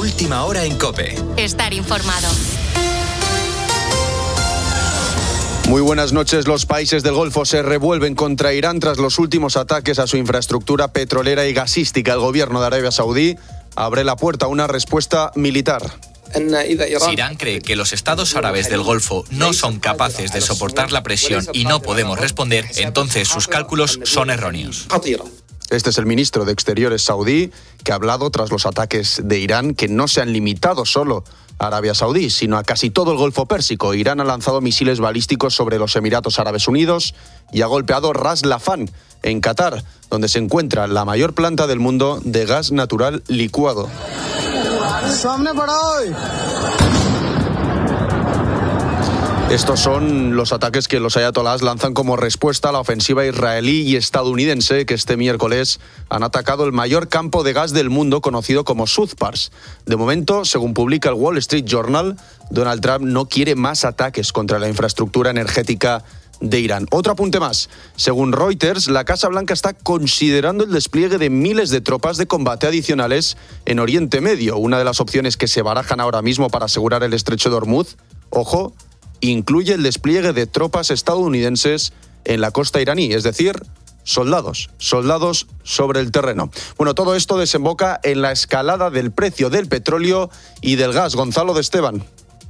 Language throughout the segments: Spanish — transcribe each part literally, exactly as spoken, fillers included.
Última hora en COPE. Estar informado. Muy buenas noches. Los países del Golfo se revuelven contra Irán tras los últimos ataques a su infraestructura petrolera y gasística. El gobierno de Arabia Saudí abre la puerta a una respuesta militar. Si Irán cree que los estados árabes del Golfo no son capaces de soportar la presión y no podemos responder, entonces sus cálculos son erróneos. Este es el ministro de Exteriores saudí, que ha hablado tras los ataques de Irán, que no se han limitado solo a Arabia Saudí, sino a casi todo el Golfo Pérsico. Irán ha lanzado misiles balísticos sobre los Emiratos Árabes Unidos y ha golpeado Ras Laffan, en Qatar, donde se encuentra la mayor planta del mundo de gas natural licuado. Estos son los ataques que los ayatolás lanzan como respuesta a la ofensiva israelí y estadounidense que este miércoles han atacado el mayor campo de gas del mundo conocido como Sudpars. De momento, según publica el Wall Street Journal, Donald Trump no quiere más ataques contra la infraestructura energética de Irán. Otro apunte más. Según Reuters, la Casa Blanca está considerando el despliegue de miles de tropas de combate adicionales en Oriente Medio. Una de las opciones que se barajan ahora mismo para asegurar el estrecho de Hormuz, ojo, incluye el despliegue de tropas estadounidenses en la costa iraní, es decir, soldados, soldados sobre el terreno. Bueno, todo esto desemboca en la escalada del precio del petróleo y del gas. Gonzalo de Esteban.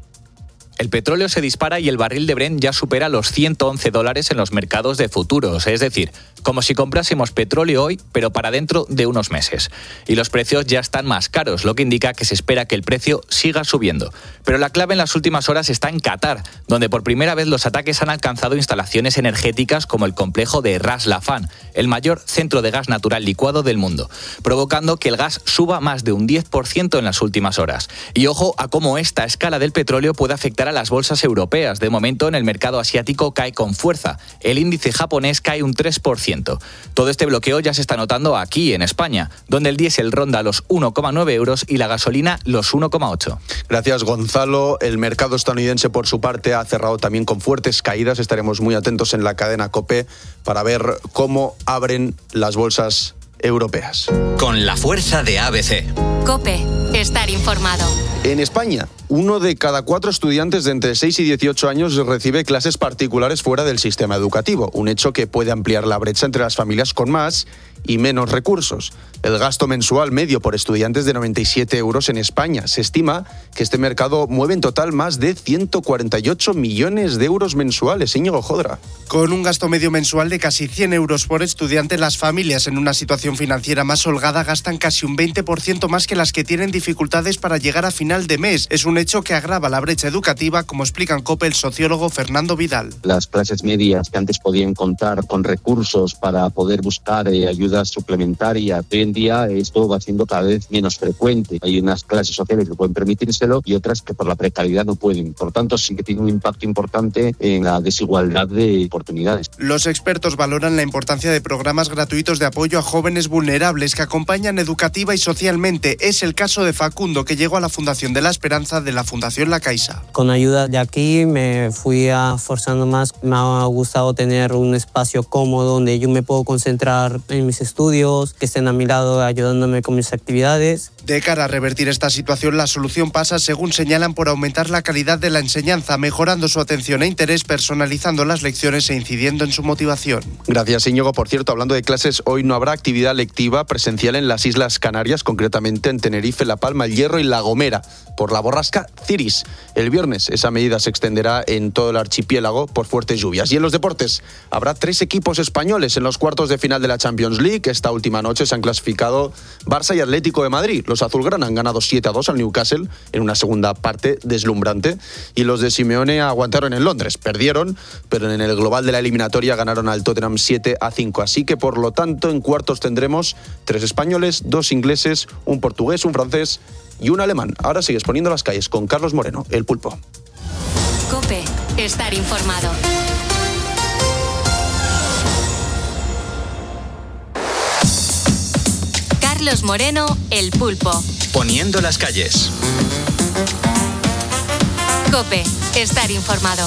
El petróleo se dispara y el barril de Brent ya supera los ciento once dólares en los mercados de futuros, es decir, como si comprásemos petróleo hoy, pero para dentro de unos meses. Y los precios ya están más caros, lo que indica que se espera que el precio siga subiendo. Pero la clave en las últimas horas está en Qatar, donde por primera vez los ataques han alcanzado instalaciones energéticas como el complejo de Ras Laffan, el mayor centro de gas natural licuado del mundo, provocando que el gas suba más de un diez por ciento en las últimas horas. Y ojo a cómo esta escala del petróleo puede afectar a las bolsas europeas. De momento, en el mercado asiático cae con fuerza. El índice japonés cae un tres por ciento. Todo este bloqueo ya se está notando aquí, en España, donde el diésel ronda los uno coma nueve euros y la gasolina los uno coma ocho. Gracias, Gonzalo. El mercado estadounidense, por su parte, ha cerrado también con fuertes caídas. Estaremos muy atentos en la cadena COPE para ver cómo abren las bolsas europeas. Con la fuerza de A B C. COPE. Estar informado. En España, uno de cada cuatro estudiantes de entre seis y dieciocho años recibe clases particulares fuera del sistema educativo, un hecho que puede ampliar la brecha entre las familias con más y menos recursos. El gasto mensual medio por estudiantes de noventa y siete euros en España. Se estima que este mercado mueve en total más de ciento cuarenta y ocho millones de euros mensuales. Íñigo Jodra. Con un gasto medio mensual de casi cien euros por estudiante, las familias en una situación financiera más holgada gastan casi un veinte por ciento más que las que tienen dificultades para llegar a final de mes. Es un hecho que agrava la brecha educativa, como explica en COPE el sociólogo Fernando Vidal. Las clases medias que antes podían contar con recursos para poder buscar eh, ayudas suplementarias, hoy en día esto va siendo cada vez menos frecuente. Hay unas clases sociales que pueden permitírselo y otras que por la precariedad no pueden. Por tanto, sí que tiene un impacto importante en la desigualdad de oportunidades. Los expertos valoran la importancia de programas gratuitos de apoyo a jóvenes vulnerables que acompañan educativa y socialmente. Es el caso de Facundo, que llegó a la Fundación de la Esperanza de la Fundación La Caixa. Con ayuda de aquí me fui esforzando más. Me ha gustado tener un espacio cómodo donde yo me puedo concentrar en mis estudios, que estén a mi lado ayudándome con mis actividades. De cara a revertir esta situación, la solución pasa, según señalan, por aumentar la calidad de la enseñanza, mejorando su atención e interés, personalizando las lecciones e incidiendo en su motivación. Gracias, Íñigo. Por cierto, hablando de clases, hoy no habrá actividad lectiva presencial en las Islas Canarias, concretamente en Tenerife, La Palma, El Hierro y La Gomera, por la borrasca Ciris. El viernes esa medida se extenderá en todo el archipiélago por fuertes lluvias. Y en los deportes, habrá tres equipos españoles en los cuartos de final de la Champions League. Esta última noche se han clasificado Barça y Atlético de Madrid. Los azulgrana han ganado siete a dos al Newcastle en una segunda parte deslumbrante, y los de Simeone aguantaron en Londres. Perdieron, pero en el global de la eliminatoria ganaron al Tottenham siete a cinco. Así que, por lo tanto, en cuartos tendremos tres españoles, dos ingleses, un portugués, un francés y un alemán. Ahora sigues poniendo las calles con Carlos Moreno, el Pulpo. COPE. Estar informado. Carlos Moreno, el Pulpo. Poniendo las calles. COPE. Estar informado.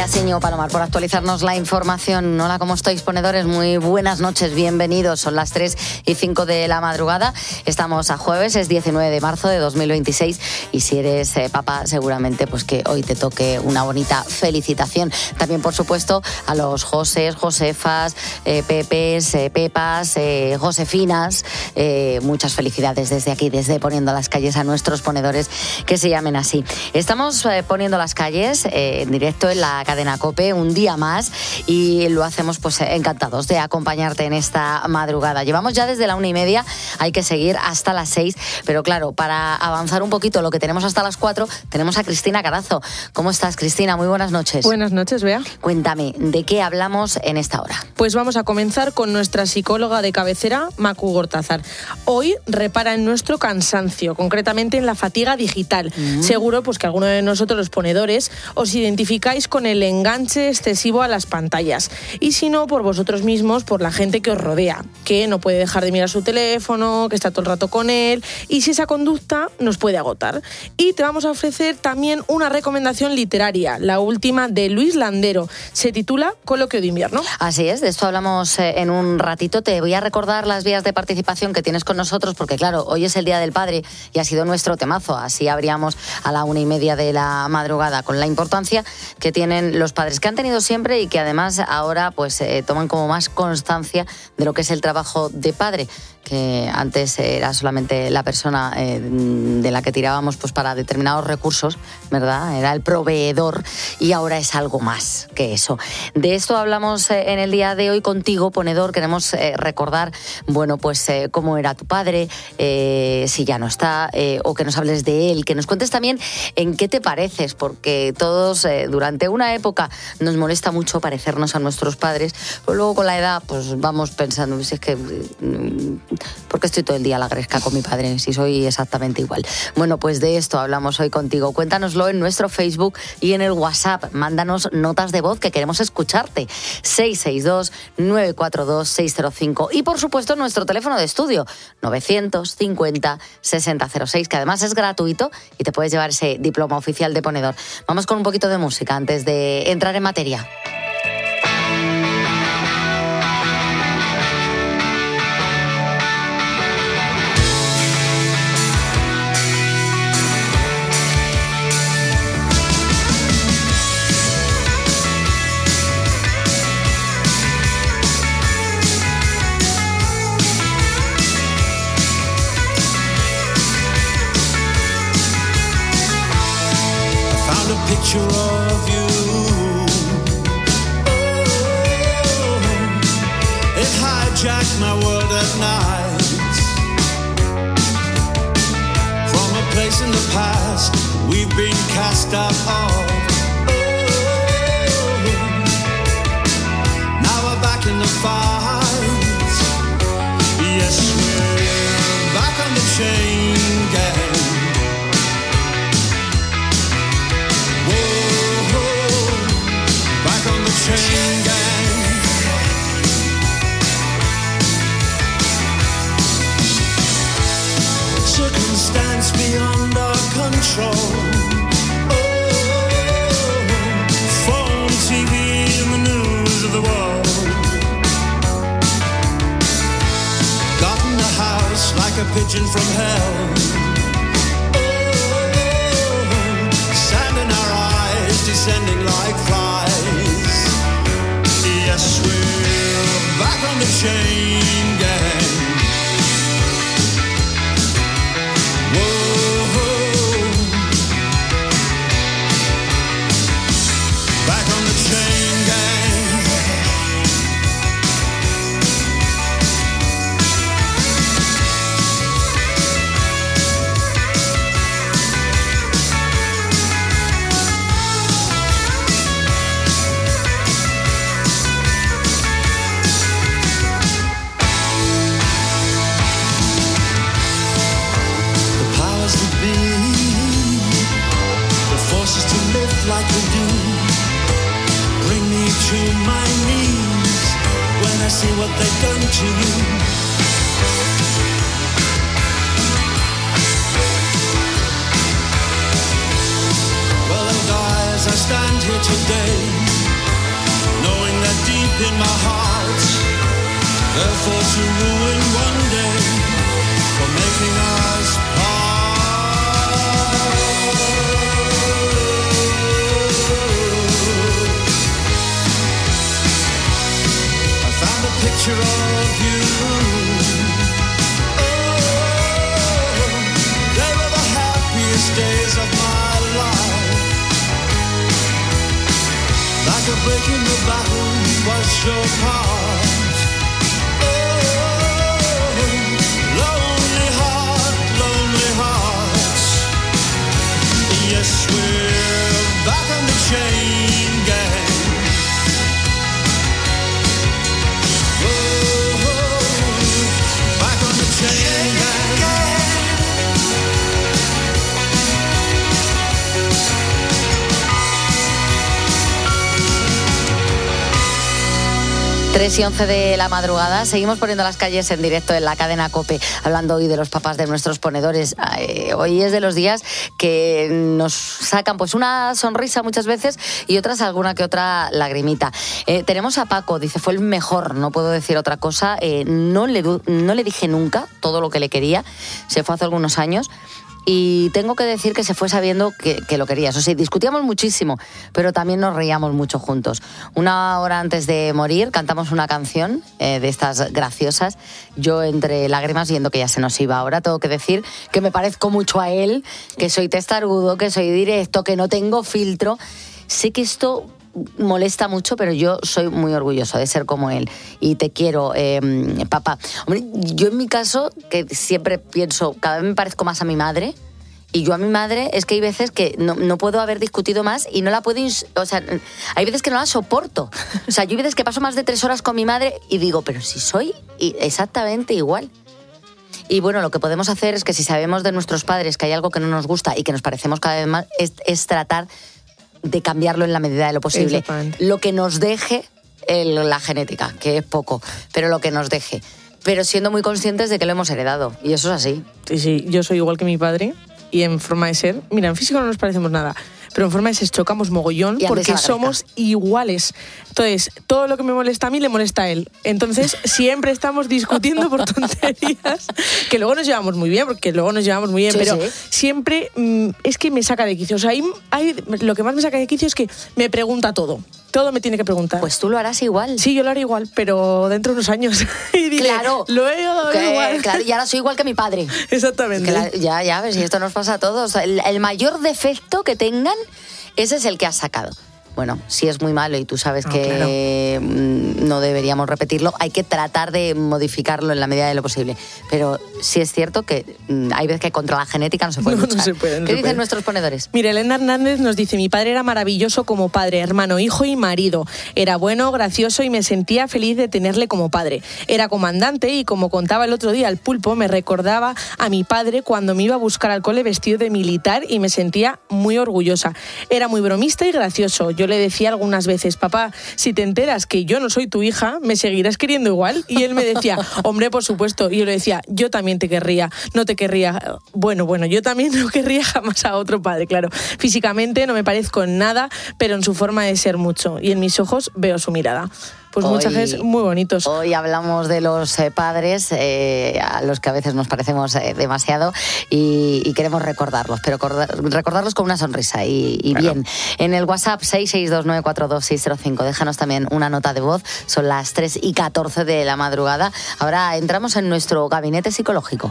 Gracias, Íñigo Palomar, por actualizarnos la información. Hola, ¿cómo estáis, ponedores? Muy buenas noches, bienvenidos. Son las tres y cinco de la madrugada. Estamos a jueves, es diecinueve de marzo de dos mil veintiséis. Y si eres eh, papá, seguramente pues que hoy te toque una bonita felicitación. También, por supuesto, a los Josés, Josefas, eh, Pepes, eh, Pepas, eh, Josefinas. Eh, muchas felicidades desde aquí, desde Poniendo las Calles, a nuestros ponedores que se llamen así. Estamos eh, poniendo las calles eh, en directo en la cadena COPE un día más y lo hacemos pues encantados de acompañarte en esta madrugada. Llevamos ya desde la una y media, hay que seguir hasta las seis, pero claro, para avanzar un poquito lo que tenemos hasta las cuatro, tenemos a Cristina Carazo. ¿Cómo estás, Cristina? Muy buenas noches. Buenas noches, Bea. Cuéntame, ¿de qué hablamos en esta hora? Pues vamos a comenzar con nuestra psicóloga de cabecera, Macu Gortázar. Hoy repara en nuestro cansancio, concretamente en la fatiga digital. Mm. Seguro pues que alguno de nosotros, los ponedores, os identificáis con el enganche excesivo a las pantallas. Y si no, por vosotros mismos, por la gente que os rodea, que no puede dejar de mirar su teléfono, que está todo el rato con él, y si esa conducta nos puede agotar. Y te vamos a ofrecer también una recomendación literaria, la última de Luis Landero. Se titula Coloquio de invierno. Así es, de esto hablamos en un ratito. Te voy a recordar las vías de participación que tienes con nosotros, porque claro, hoy es el Día del Padre y ha sido nuestro temazo. Así abríamos a la una y media de la madrugada, con la importancia que tienen los padres, que han tenido siempre y que además ahora pues eh, toman como más constancia de lo que es el trabajo de padre, que antes era solamente la persona eh, de la que tirábamos pues para determinados recursos, ¿verdad? Era el proveedor, y ahora es algo más que eso. De esto hablamos eh, en el día de hoy contigo, ponedor. Queremos eh, recordar, bueno, pues eh, cómo era tu padre, eh, si ya no está, eh, o que nos hables de él, que nos cuentes también en qué te pareces, porque todos eh, durante una época nos molesta mucho parecernos a nuestros padres, pero luego con la edad pues vamos pensando, si es que ¿por qué estoy todo el día a la gresca con mi padre si soy exactamente igual? Bueno, pues de esto hablamos hoy contigo. Cuéntanoslo en nuestro Facebook y en el WhatsApp. Mándanos notas de voz que queremos escucharte. seis seis dos, nueve cuatro dos, seis cero cinco. Y por supuesto nuestro teléfono de estudio novecientos cincuenta, sesenta cero seis, que además es gratuito y te puedes llevar ese diploma oficial de ponedor. Vamos con un poquito de música antes de entrar en materia. Picture of you. Oh, it hijacked my world at night. From a place in the past we've been cast out of. Oh, now we're back in the fight. Yes, we're back on the chain gang. Chain gang. Circumstance beyond our control. Oh, phone, T V, and the news of the world. Got in the house like a pigeon from hell. Oh, sand in our eyes, descending like flies. Yes, we're back on the chain gang. Whoa, back on the chain gang. Like we do, bring me to my knees when I see what they've done to you. Well, they'll die as I stand here today, knowing that deep in my heart, therefore to ruin one day, for making us part. I found a picture of you. Oh, they were the happiest days of my life. Like a break in the battle was your part. Oh, lonely heart, lonely hearts. Yes, we're back on the chain gang. Oh, back on the chain gang. tres y once de la madrugada, seguimos poniendo las calles en directo en la cadena COPE, hablando hoy de los papás de nuestros ponedores. Eh, hoy es de los días que nos sacan pues una sonrisa muchas veces y otras alguna que otra lagrimita. Eh, tenemos a Paco, dice, fue el mejor, no puedo decir otra cosa, eh, no, le, no le dije nunca todo lo que le quería, se fue hace algunos años. Y tengo que decir que se fue sabiendo que, que lo querías. O sea, discutíamos muchísimo, pero también nos reíamos mucho juntos. Una hora antes de morir cantamos una canción eh, de estas graciosas. Yo entre lágrimas viendo que ya se nos iba. Ahora tengo que decir que me parezco mucho a él, que soy testarudo, que soy directo, que no tengo filtro. Sé que esto molesta mucho, pero yo soy muy orgulloso de ser como él y te quiero, eh, papá. Hombre, yo en mi caso, que siempre pienso, cada vez me parezco más a mi madre, y yo a mi madre es que hay veces que no, no puedo haber discutido más y no la puedo, ins- o sea, hay veces que no la soporto. O sea, yo hay veces que paso más de tres horas con mi madre y digo, pero si soy exactamente igual. Y bueno, lo que podemos hacer es que si sabemos de nuestros padres que hay algo que no nos gusta y que nos parecemos cada vez más, es, es tratar de cambiarlo en la medida de lo posible. Lo que nos deje el, la genética, que es poco, pero lo que nos deje. Pero siendo muy conscientes de que lo hemos heredado. Y eso es así. Sí, sí, yo soy igual que mi padre y en forma de ser, mira, en físico no nos parecemos nada, pero en forma de ser chocamos mogollón porque somos iguales. Entonces, todo lo que me molesta a mí le molesta a él. Entonces, siempre estamos discutiendo por tonterías, que luego nos llevamos muy bien, porque luego nos llevamos muy bien, sí, pero sí. Siempre mmm, es que me saca de quicio. O sea, hay, hay, lo que más me saca de quicio es que me pregunta todo. Todo me tiene que preguntar. Pues tú lo harás igual. Sí, yo lo haré igual, pero dentro de unos años. Y diré, claro. Lo he dado igual. Claro, y ahora soy igual que mi padre. Exactamente. La, ya, ya ves, y esto nos pasa a todos. El, el mayor defecto que tengan, ese es el que has sacado. Bueno, si es muy malo y tú sabes oh, que claro. no deberíamos repetirlo, hay que tratar de modificarlo en la medida de lo posible. Pero sí es cierto que hay veces que contra la genética no se puede no, luchar. No se puede, no ¿Qué se dicen puede. nuestros ponedores? Mira, Elena Hernández nos dice, mi padre era maravilloso como padre, hermano, hijo y marido. Era bueno, gracioso y me sentía feliz de tenerle como padre. Era comandante y como contaba el otro día el Pulpo, me recordaba a mi padre cuando me iba a buscar al cole vestido de militar y me sentía muy orgullosa. Era muy bromista y gracioso. Yo le decía algunas veces, papá, si te enteras que yo no soy tu hija, ¿me seguirás queriendo igual? Y él me decía, hombre, por supuesto. Y yo le decía, yo también te querría, no te querría. Bueno, bueno, yo también no querría jamás a otro padre, claro. Físicamente no me parezco en nada, pero en su forma de ser mucho. Y en mis ojos veo su mirada. Pues hoy, mensajes muy bonitos. Hoy hablamos de los eh, padres, eh, a los que a veces nos parecemos eh, demasiado y, y queremos recordarlos, pero recordar, recordarlos con una sonrisa y, y claro. Bien. En el WhatsApp seis seis dos nueve cuatro dos seis cero cinco, déjanos también una nota de voz, son las tres y catorce de la madrugada. Ahora entramos en nuestro gabinete psicológico.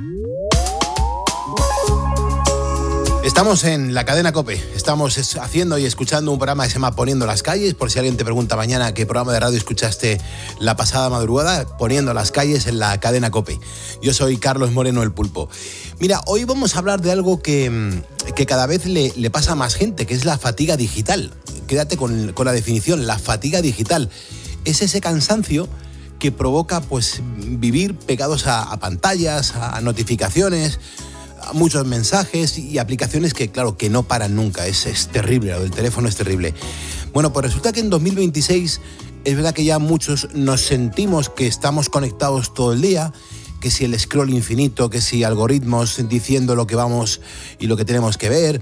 Estamos en la cadena COPE, estamos haciendo y escuchando un programa que se llama Poniendo las calles, por si alguien te pregunta mañana qué programa de radio escuchaste la pasada madrugada, Poniendo las calles en la cadena COPE. Yo soy Carlos Moreno, el Pulpo. Mira, hoy vamos a hablar de algo que, que cada vez le, le pasa a más gente, que es la fatiga digital. Quédate con, con la definición, la fatiga digital. Es ese cansancio que provoca pues vivir pegados a, a pantallas, a notificaciones, muchos mensajes y aplicaciones que, claro, que no paran nunca. Es, es terrible, lo del teléfono es terrible. Bueno, pues resulta que en dos mil veintiséis es verdad que ya muchos nos sentimos que estamos conectados todo el día, que si el scroll infinito, que si algoritmos diciendo lo que vamos y lo que tenemos que ver,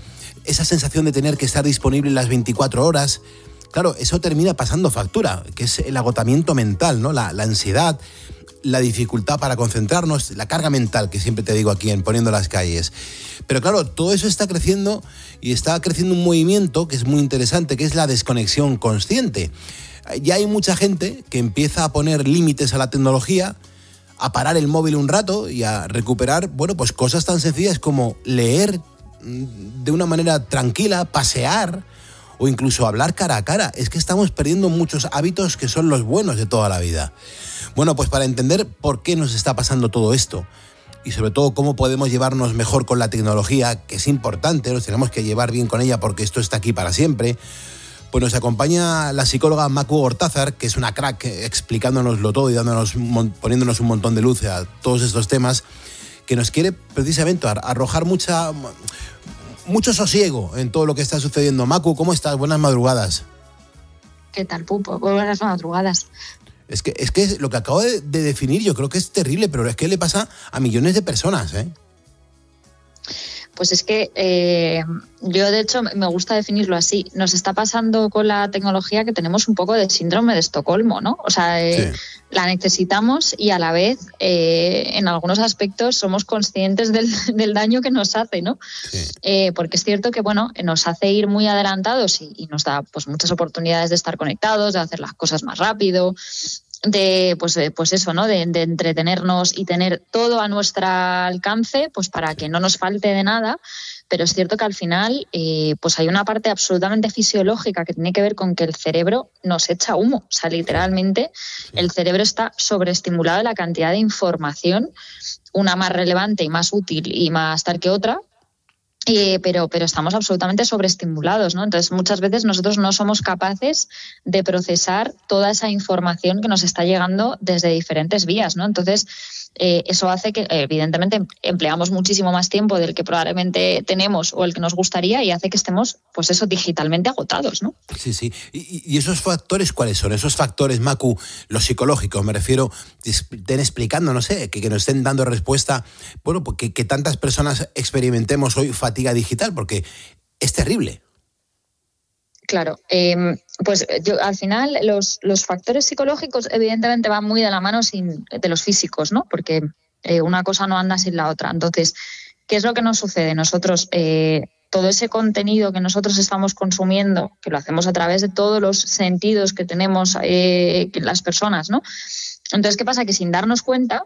esa sensación de tener que estar disponible las veinticuatro horas. Claro, eso termina pasando factura, que es el agotamiento mental, ¿no? La, la ansiedad, la dificultad para concentrarnos, la carga mental, que siempre te digo aquí en Poniendo las Calles. Pero claro, todo eso está creciendo y está creciendo un movimiento que es muy interesante, que es la desconexión consciente. Ya hay mucha gente que empieza a poner límites a la tecnología, a parar el móvil un rato y a recuperar, bueno, pues cosas tan sencillas como leer de una manera tranquila, pasear o incluso hablar cara a cara. Es que estamos perdiendo muchos hábitos que son los buenos de toda la vida. Bueno, pues para entender por qué nos está pasando todo esto y sobre todo cómo podemos llevarnos mejor con la tecnología, que es importante, nos tenemos que llevar bien con ella porque esto está aquí para siempre, pues nos acompaña la psicóloga Macu Gortázar, que es una crack explicándonoslo todo y dándonos, poniéndonos un montón de luz a todos estos temas, que nos quiere precisamente arrojar mucha... mucho sosiego en todo lo que está sucediendo. Macu, ¿cómo estás? Buenas madrugadas. ¿Qué tal, Pupo? Buenas madrugadas. Es que, es que lo que acabo de, de definir yo creo que es terrible, pero es que le pasa a millones de personas, ¿eh? Pues es que eh, yo, de hecho, me gusta definirlo así. Nos está pasando con la tecnología que tenemos un poco de síndrome de Estocolmo, ¿no? O sea, eh, sí. La necesitamos y a la vez, eh, en algunos aspectos, somos conscientes del, del daño que nos hace, ¿no? Sí. Eh, porque es cierto que, bueno, nos hace ir muy adelantados y, y nos da pues muchas oportunidades de estar conectados, de hacer las cosas más rápido, de pues, pues eso, ¿no? De, de entretenernos y tener todo a nuestro alcance, pues para que no nos falte de nada. Pero es cierto que al final eh, pues hay una parte absolutamente fisiológica que tiene que ver con que el cerebro nos echa humo. O sea, literalmente sí. El cerebro está sobreestimulado de la cantidad de información, una más relevante y más útil y más tal que otra. Eh, pero, pero estamos absolutamente sobreestimulados, ¿no? Entonces, muchas veces nosotros no somos capaces de procesar toda esa información que nos está llegando desde diferentes vías, ¿no? Entonces, eh, eso hace que, evidentemente, empleamos muchísimo más tiempo del que probablemente tenemos o el que nos gustaría y hace que estemos, pues eso, digitalmente agotados, ¿no? Sí, sí. ¿Y, y esos factores cuáles son? Esos factores, Macu, los psicológicos, me refiero, estén explicando, no sé, que, que nos estén dando respuesta, bueno, pues que, que tantas personas experimentemos hoy fatiga digital, porque es terrible. Claro, eh, pues yo al final los, los factores psicológicos evidentemente van muy de la mano sin, de los físicos, ¿no? Porque eh, una cosa no anda sin la otra. Entonces, ¿qué es lo que nos sucede? Nosotros, eh, todo ese contenido que nosotros estamos consumiendo, que lo hacemos a través de todos los sentidos que tenemos eh, las personas, ¿no? Entonces, ¿qué pasa? Que sin darnos cuenta,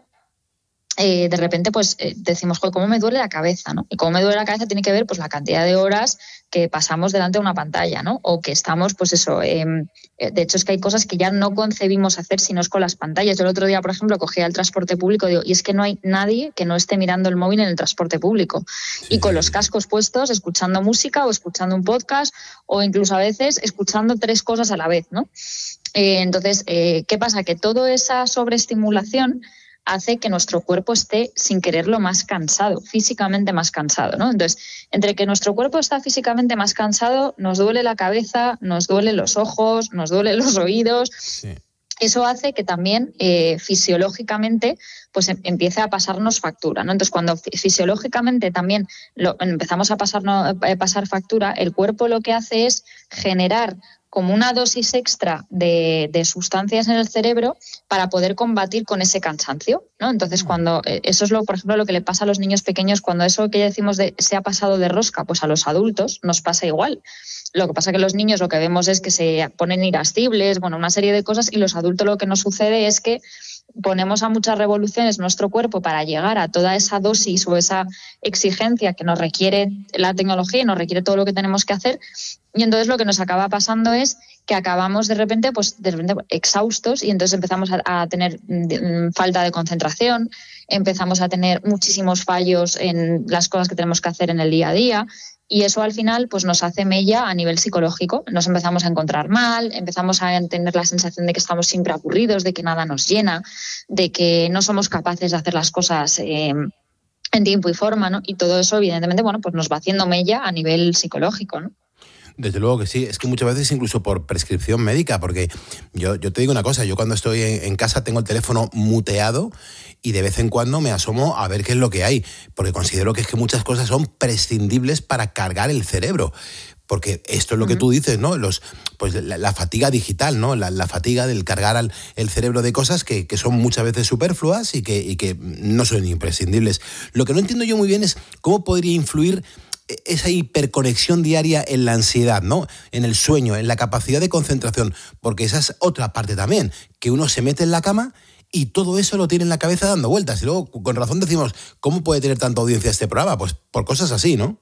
Eh, de repente pues eh, decimos, joder, cómo me duele la cabeza, ¿no? Y cómo me duele la cabeza tiene que ver pues la cantidad de horas que pasamos delante de una pantalla, ¿no? O que estamos, pues eso, eh, de hecho es que hay cosas que ya no concebimos hacer si no es con las pantallas. Yo el otro día, por ejemplo, cogía el transporte público digo, y es que no hay nadie que no esté mirando el móvil en el transporte público. Sí. Y con los cascos puestos, escuchando música o escuchando un podcast o incluso a veces escuchando tres cosas a la vez, ¿no? Eh, entonces, eh, ¿qué pasa? Que toda esa sobreestimulación hace que nuestro cuerpo esté sin quererlo más cansado, físicamente más cansado, ¿no? Entonces, entre que nuestro cuerpo está físicamente más cansado, nos duele la cabeza, nos duelen los ojos, nos duelen los oídos. Sí. Eso hace que también eh, fisiológicamente pues em- empiece a pasarnos factura, ¿no? Entonces, cuando fisiológicamente también lo, empezamos a pasarnos, a pasar factura, el cuerpo lo que hace es generar como una dosis extra de, de sustancias en el cerebro para poder combatir con ese cansancio, ¿no? Entonces, cuando eso es lo, por ejemplo, lo que le pasa a los niños pequeños, cuando eso que decimos de se ha pasado de rosca, pues a los adultos nos pasa igual. Lo que pasa es que los niños lo que vemos es que se ponen irascibles, bueno, una serie de cosas, y los adultos lo que nos sucede es que ponemos a muchas revoluciones nuestro cuerpo para llegar a toda esa dosis o esa exigencia que nos requiere la tecnología y nos requiere todo lo que tenemos que hacer. Y entonces lo que nos acaba pasando es que acabamos de repente, pues de repente exhaustos y entonces empezamos a, a tener falta de concentración, empezamos a tener muchísimos fallos en las cosas que tenemos que hacer en el día a día. Y eso al final pues nos hace mella a nivel psicológico. Nos empezamos a encontrar mal, empezamos a tener la sensación de que estamos siempre aburridos, de que nada nos llena, de que no somos capaces de hacer las cosas eh, en tiempo y forma, ¿no? Y todo eso, evidentemente, bueno, pues nos va haciendo mella a nivel psicológico, ¿no? Desde luego que sí, es que muchas veces incluso por prescripción médica, porque yo, yo te digo una cosa, yo cuando estoy en, en casa tengo el teléfono muteado y de vez en cuando me asomo a ver qué es lo que hay, porque considero que es que muchas cosas son prescindibles para cargar el cerebro. Porque esto es lo que tú dices, ¿no? Los, pues la, la fatiga digital, ¿no? La, la fatiga del cargar al, el cerebro de cosas que, que son muchas veces superfluas y que, y que no son imprescindibles. Lo que no entiendo yo muy bien es cómo podría influir esa hiperconexión diaria en la ansiedad, ¿no? En el sueño, en la capacidad de concentración, porque esa es otra parte también, que uno se mete en la cama y todo eso lo tiene en la cabeza dando vueltas. Y luego, con razón decimos, ¿cómo puede tener tanta audiencia este programa? Pues por cosas así, ¿no?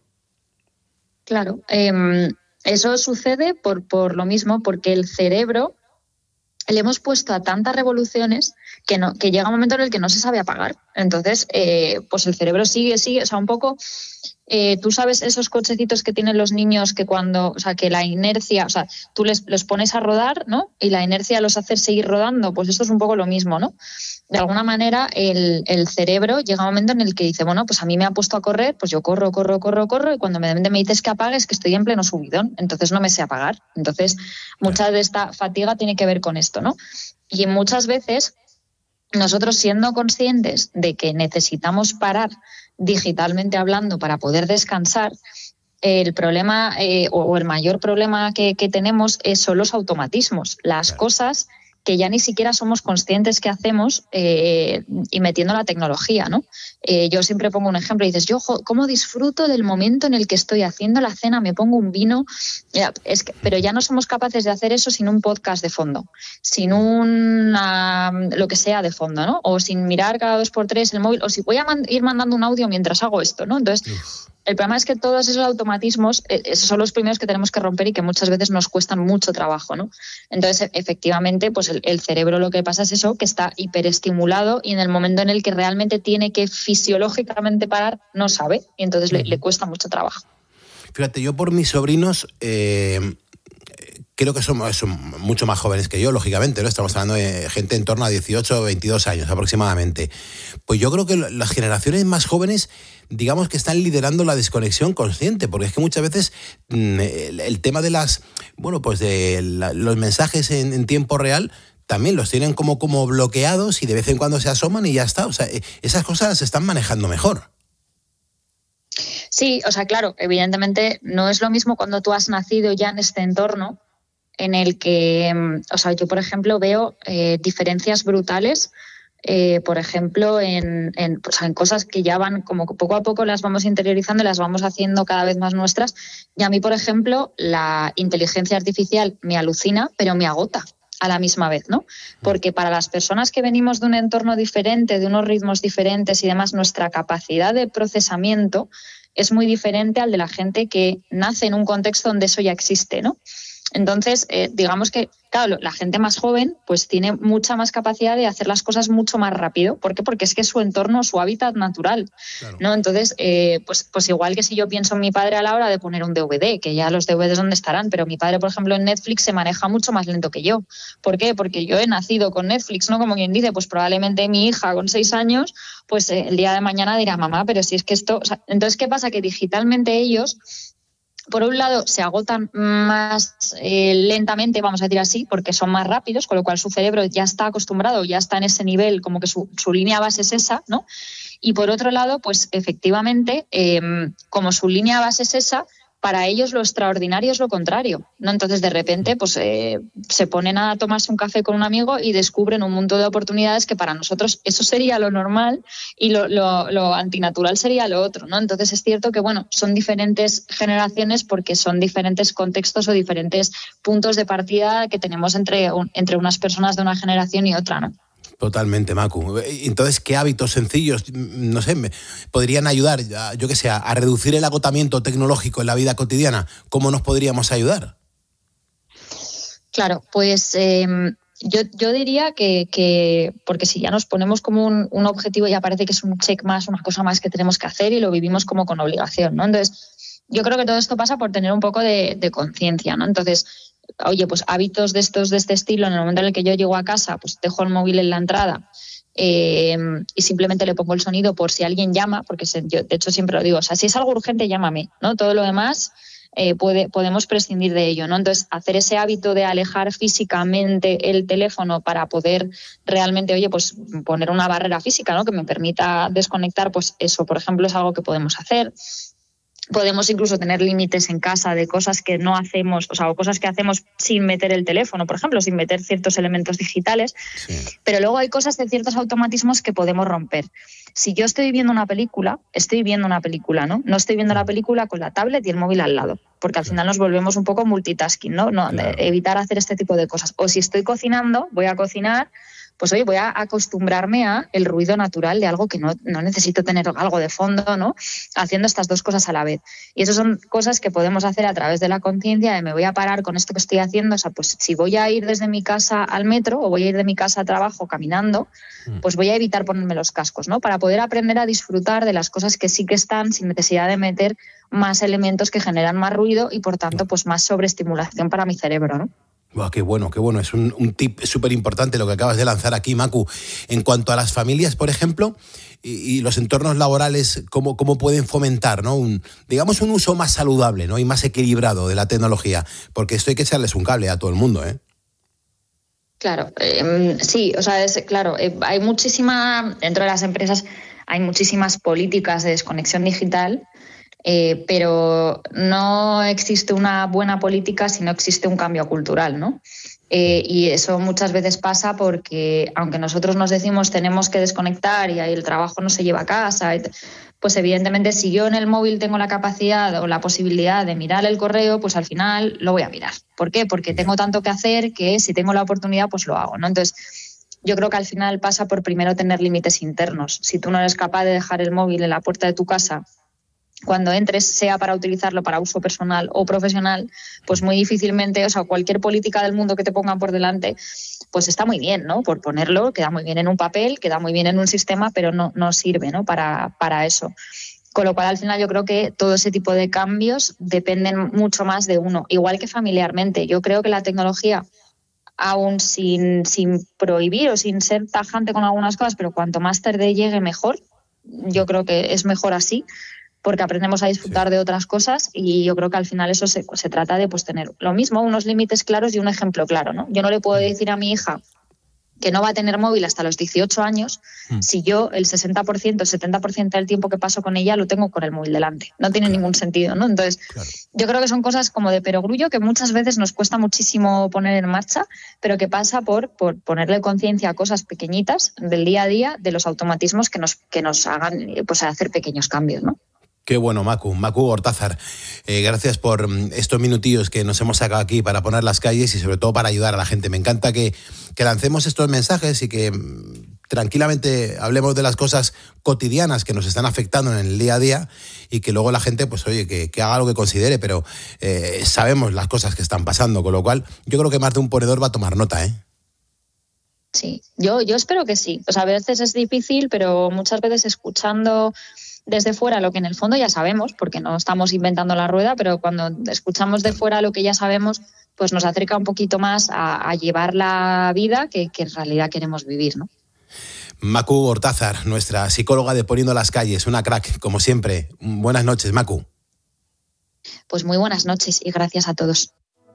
Claro, eh, eso sucede por, por lo mismo, porque el cerebro le hemos puesto a tantas revoluciones que, no, que llega un momento en el que no se sabe apagar. Entonces, eh, pues el cerebro sigue, sigue, o sea, un poco... Eh, tú sabes esos cochecitos que tienen los niños que cuando, o sea, que la inercia, o sea, tú les los pones a rodar, ¿no? Y la inercia los hace seguir rodando, pues esto es un poco lo mismo, ¿no? De alguna manera el, el cerebro llega a un momento en el que dice, bueno, pues a mí me ha puesto a correr, pues yo corro, corro, corro, corro, y cuando me, me dices que apagues, que estoy en pleno subidón, entonces no me sé apagar. Entonces, mucha de esta fatiga tiene que ver con esto, ¿no? Y muchas veces nosotros, siendo conscientes de que necesitamos parar digitalmente hablando para poder descansar, el problema eh, o el mayor problema que, que tenemos es, son los automatismos, las cosas que ya ni siquiera somos conscientes que hacemos eh, y metiendo la tecnología, ¿no? Eh, yo siempre pongo un ejemplo y dices, yo jo, cómo disfruto del momento en el que estoy haciendo la cena, me pongo un vino, ya, es que, pero ya no somos capaces de hacer eso sin un podcast de fondo, sin un uh, lo que sea de fondo, ¿no? O sin mirar cada dos por tres el móvil, o si voy a man- ir mandando un audio mientras hago esto, ¿no? Entonces, Uf. El problema es que todos esos automatismos, eh, esos son los primeros que tenemos que romper y que muchas veces nos cuestan mucho trabajo, ¿no? Entonces, efectivamente, pues el, el cerebro lo que pasa es eso, que está hiperestimulado y en el momento en el que realmente tiene que fisiológicamente parar, no sabe y entonces le, le cuesta mucho trabajo. Fíjate, yo por mis sobrinos... Eh... Creo que son, son mucho más jóvenes que yo, lógicamente, ¿no? Estamos hablando de gente en torno a dieciocho o veintidós años aproximadamente. Pues yo creo que las generaciones más jóvenes, digamos que están liderando la desconexión consciente, porque es que muchas veces el, el tema de las, bueno, pues de la, los mensajes en, en tiempo real también los tienen como, como bloqueados y de vez en cuando se asoman y ya está. O sea, esas cosas las están manejando mejor. Sí, o sea, claro, evidentemente no es lo mismo cuando tú has nacido ya en este entorno en el que, o sea, yo por ejemplo veo eh, diferencias brutales, eh, por ejemplo, en, en, o sea, en cosas que ya van como poco a poco las vamos interiorizando y las vamos haciendo cada vez más nuestras. Y a mí, por ejemplo, la inteligencia artificial me alucina, pero me agota a la misma vez, ¿no? Porque para las personas que venimos de un entorno diferente, de unos ritmos diferentes y demás, nuestra capacidad de procesamiento es muy diferente al de la gente que nace en un contexto donde eso ya existe, ¿no? Entonces, eh, digamos que, claro, la gente más joven pues tiene mucha más capacidad de hacer las cosas mucho más rápido. ¿Por qué? Porque es que es su entorno, su hábitat natural, claro, ¿no? Entonces, eh, pues, pues igual que si yo pienso en mi padre a la hora de poner un D V D, que ya los D V Ds dónde estarán, pero mi padre, por ejemplo, en Netflix se maneja mucho más lento que yo. ¿Por qué? Porque yo he nacido con Netflix, ¿no? Como quien dice, pues probablemente mi hija con seis años, pues eh, el día de mañana dirá, mamá, pero si es que esto... O sea, entonces, ¿qué pasa? Que digitalmente ellos... Por un lado, se agotan más eh, lentamente, vamos a decir así, porque son más rápidos, con lo cual su cerebro ya está acostumbrado, ya está en ese nivel, como que su, su línea base es esa, ¿no? Y por otro lado, pues efectivamente, eh, como su línea base es esa, para ellos lo extraordinario es lo contrario, ¿no? Entonces, de repente, pues eh, se ponen a tomarse un café con un amigo y descubren un mundo de oportunidades que para nosotros eso sería lo normal y lo, lo, lo antinatural sería lo otro, ¿no? Entonces, es cierto que, bueno, son diferentes generaciones porque son diferentes contextos o diferentes puntos de partida que tenemos entre, un, entre unas personas de una generación y otra, ¿no? Totalmente, Macu. Entonces, ¿qué hábitos sencillos, no sé, me podrían ayudar, yo que sé, a reducir el agotamiento tecnológico en la vida cotidiana? ¿Cómo nos podríamos ayudar? Claro, pues eh, yo, yo diría que, que, porque si ya nos ponemos como un, un objetivo, ya parece que es un check más, una cosa más que tenemos que hacer y lo vivimos como con obligación, ¿no? Entonces, yo creo que todo esto pasa por tener un poco de, de conciencia, ¿no? Entonces, oye, pues hábitos de estos de este estilo, en el momento en el que yo llego a casa, pues dejo el móvil en la entrada eh, y simplemente le pongo el sonido por si alguien llama, porque se, yo de hecho siempre lo digo, o sea, si es algo urgente, llámame, ¿no? Todo lo demás, eh, puede, podemos prescindir de ello, ¿no? Entonces, hacer ese hábito de alejar físicamente el teléfono para poder realmente, oye, pues poner una barrera física, ¿no? Que me permita desconectar, pues eso, por ejemplo, es algo que podemos hacer. Podemos incluso tener límites en casa de cosas que no hacemos, o sea, o cosas que hacemos sin meter el teléfono, por ejemplo, sin meter ciertos elementos digitales. Sí. Pero luego hay cosas de ciertos automatismos que podemos romper. Si yo estoy viendo una película, estoy viendo una película, ¿no? No estoy viendo la película con la tablet y el móvil al lado, porque al final nos volvemos un poco multitasking, ¿no? no claro. Evitar hacer este tipo de cosas. O si estoy cocinando, voy a cocinar, pues oye, voy a acostumbrarme a el ruido natural de algo que no, no necesito tener algo de fondo, ¿no? Haciendo estas dos cosas a la vez. Y eso son cosas que podemos hacer a través de la conciencia de me voy a parar con esto que estoy haciendo. O sea, pues si voy a ir desde mi casa al metro o voy a ir de mi casa a trabajo caminando, pues voy a evitar ponerme los cascos, ¿no? Para poder aprender a disfrutar de las cosas que sí que están sin necesidad de meter más elementos que generan más ruido y, por tanto, pues más sobreestimulación para mi cerebro, ¿no? Wow, qué bueno, qué bueno. Es un, un tip súper importante lo que acabas de lanzar aquí, Macu. En cuanto a las familias, por ejemplo, y, y los entornos laborales, ¿cómo, cómo pueden fomentar, ¿no? un, digamos, un uso más saludable, ¿no? Y más equilibrado de la tecnología? Porque esto hay que echarles un cable a todo el mundo, ¿eh? Claro, eh, sí, o sea, es claro, eh, hay muchísima, dentro de las empresas hay muchísimas políticas de desconexión digital. Eh, pero no existe una buena política si no existe un cambio cultural, ¿no? Eh, y eso muchas veces pasa porque, aunque nosotros nos decimos tenemos que desconectar y ahí el trabajo no se lleva a casa, pues evidentemente si yo en el móvil tengo la capacidad o la posibilidad de mirar el correo, pues al final lo voy a mirar. ¿Por qué? Porque tengo tanto que hacer que si tengo la oportunidad, pues lo hago, ¿no? Entonces, yo creo que al final pasa por primero tener límites internos. Si tú no eres capaz de dejar el móvil en la puerta de tu casa cuando entres, sea para utilizarlo para uso personal o profesional, pues muy difícilmente, o sea, cualquier política del mundo que te pongan por delante, pues está muy bien, ¿no? Por ponerlo, queda muy bien en un papel, queda muy bien en un sistema, pero no, no sirve, ¿no? Para, para eso. Con lo cual, al final, yo creo que todo ese tipo de cambios dependen mucho más de uno. Igual que familiarmente. Yo creo que la tecnología, aún sin, sin prohibir o sin ser tajante con algunas cosas, pero cuanto más tarde llegue, mejor. Yo creo que es mejor así, porque aprendemos a disfrutar sí. de otras cosas, y yo creo que al final eso se, se trata de pues tener lo mismo, unos límites claros y un ejemplo claro, ¿no? Yo no le puedo decir a mi hija que no va a tener móvil hasta los dieciocho años mm. si yo el sesenta por ciento, setenta por ciento del tiempo que paso con ella lo tengo con el móvil delante. No tiene claro. ningún sentido, ¿no? Entonces, claro. yo creo que son cosas como de perogrullo que muchas veces nos cuesta muchísimo poner en marcha, pero que pasa por, por ponerle conciencia a cosas pequeñitas del día a día, de los automatismos que nos, que nos hagan pues hacer pequeños cambios, ¿no? Qué bueno, Macu. Macu Gortázar, eh, gracias por estos minutillos que nos hemos sacado aquí para poner las calles y sobre todo para ayudar a la gente. Me encanta que, que lancemos estos mensajes y que tranquilamente hablemos de las cosas cotidianas que nos están afectando en el día a día y que luego la gente, pues oye, que, que haga lo que considere, pero eh, sabemos las cosas que están pasando, con lo cual yo creo que más de un ponedor va a tomar nota, ¿eh? Sí, yo, yo espero que sí. O sea, a veces es difícil, pero muchas veces escuchando desde fuera lo que en el fondo ya sabemos, porque no estamos inventando la rueda, pero cuando escuchamos de fuera lo que ya sabemos, pues nos acerca un poquito más a, a llevar la vida que, que en realidad queremos vivir, ¿no? Macu Gortázar, nuestra psicóloga de Poniendo las Calles, una crack, como siempre. Buenas noches, Macu. Pues muy buenas noches y gracias a todos.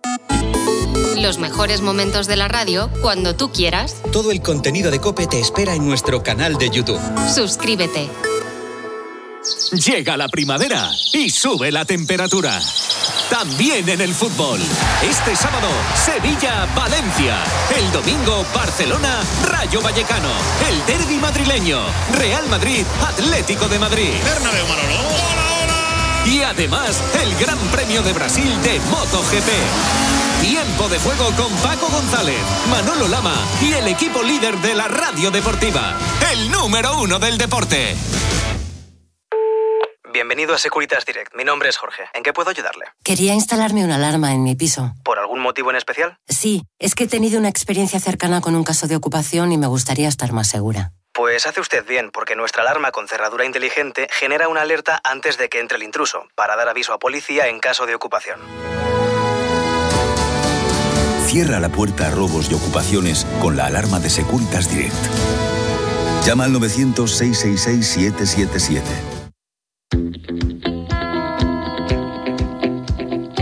Los mejores momentos de la radio cuando tú quieras. Todo el contenido de COPE te espera en nuestro canal de YouTube. Suscríbete. Llega la primavera y sube la temperatura. También en el fútbol. Este sábado, Sevilla-Valencia. El domingo, Barcelona-Rayo Vallecano. El derbi madrileño. Real Madrid-Atlético de Madrid. Bernabéu, Manolo. ¡Hola, hola! Y además, el Gran Premio de Brasil de MotoGP. Tiempo de juego con Paco González, Manolo Lama y el equipo líder de la radio deportiva. El número uno del deporte. Bienvenido a Securitas Direct. Mi nombre es Jorge. ¿En qué puedo ayudarle? Quería instalarme una alarma en mi piso. ¿Por algún motivo en especial? Sí, es que he tenido una experiencia cercana con un caso de ocupación y me gustaría estar más segura. Pues hace usted bien, porque nuestra alarma con cerradura inteligente genera una alerta antes de que entre el intruso, para dar aviso a policía en caso de ocupación. Cierra la puerta a robos y ocupaciones con la alarma de Securitas Direct. Llama al novecientos, seiscientos sesenta y seis, siete siete siete.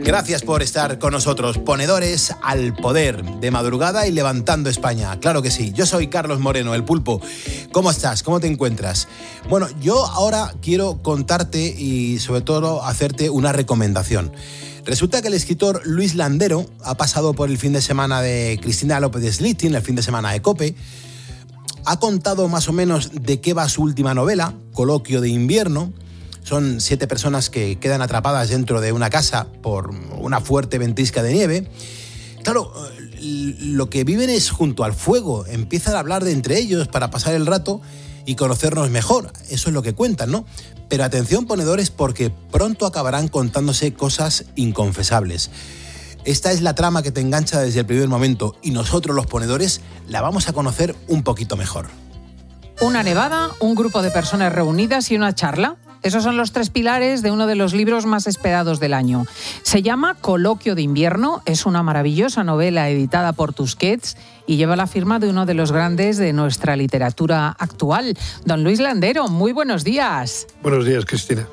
Gracias por estar con nosotros. Ponedores al poder, de madrugada y levantando España. Claro que sí. Yo soy Carlos Moreno, el Pulpo. ¿Cómo estás? ¿Cómo te encuentras? Bueno, yo ahora quiero contarte y sobre todo hacerte una recomendación. Resulta que el escritor Luis Landero ha pasado por el fin de semana de Cristina López de Slichting, el fin de semana de COPE. Ha contado más o menos de qué va su última novela, Coloquio de invierno. Son siete personas que quedan atrapadas dentro de una casa por una fuerte ventisca de nieve. Claro, lo que viven es junto al fuego. Empiezan a hablar de entre ellos para pasar el rato y conocernos mejor. Eso es lo que cuentan, ¿no? Pero atención, ponedores, porque pronto acabarán contándose cosas inconfesables. Esta es la trama que te engancha desde el primer momento y nosotros, los ponedores, la vamos a conocer un poquito mejor. Una nevada, un grupo de personas reunidas y una charla. Esos son los tres pilares de uno de los libros más esperados del año. Se llama Coloquio de invierno, es una maravillosa novela editada por Tusquets y lleva la firma de uno de los grandes de nuestra literatura actual, don Luis Landero. Muy buenos días. Buenos días, Cristina.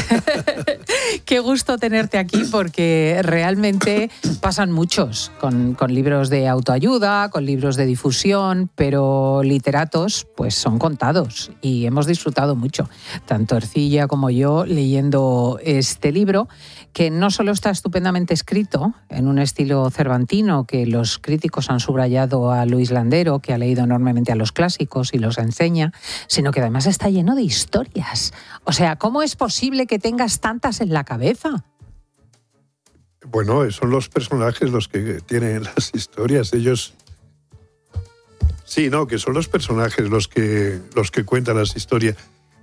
Qué gusto tenerte aquí porque realmente pasan muchos con, con libros de autoayuda, con libros de difusión, pero literatos pues son contados y hemos disfrutado mucho, tanto Ercilla como yo, leyendo este libro que no solo está estupendamente escrito en un estilo cervantino que los críticos han subrayado a Luis Landero, que ha leído enormemente a los clásicos y los enseña, sino que además está lleno de historias. O sea, ¿cómo es posible que tengas tantas en la cabeza? Bueno, son los personajes los que tienen las historias. Ellos... Sí, no, que son los personajes los que, los que cuentan las historias.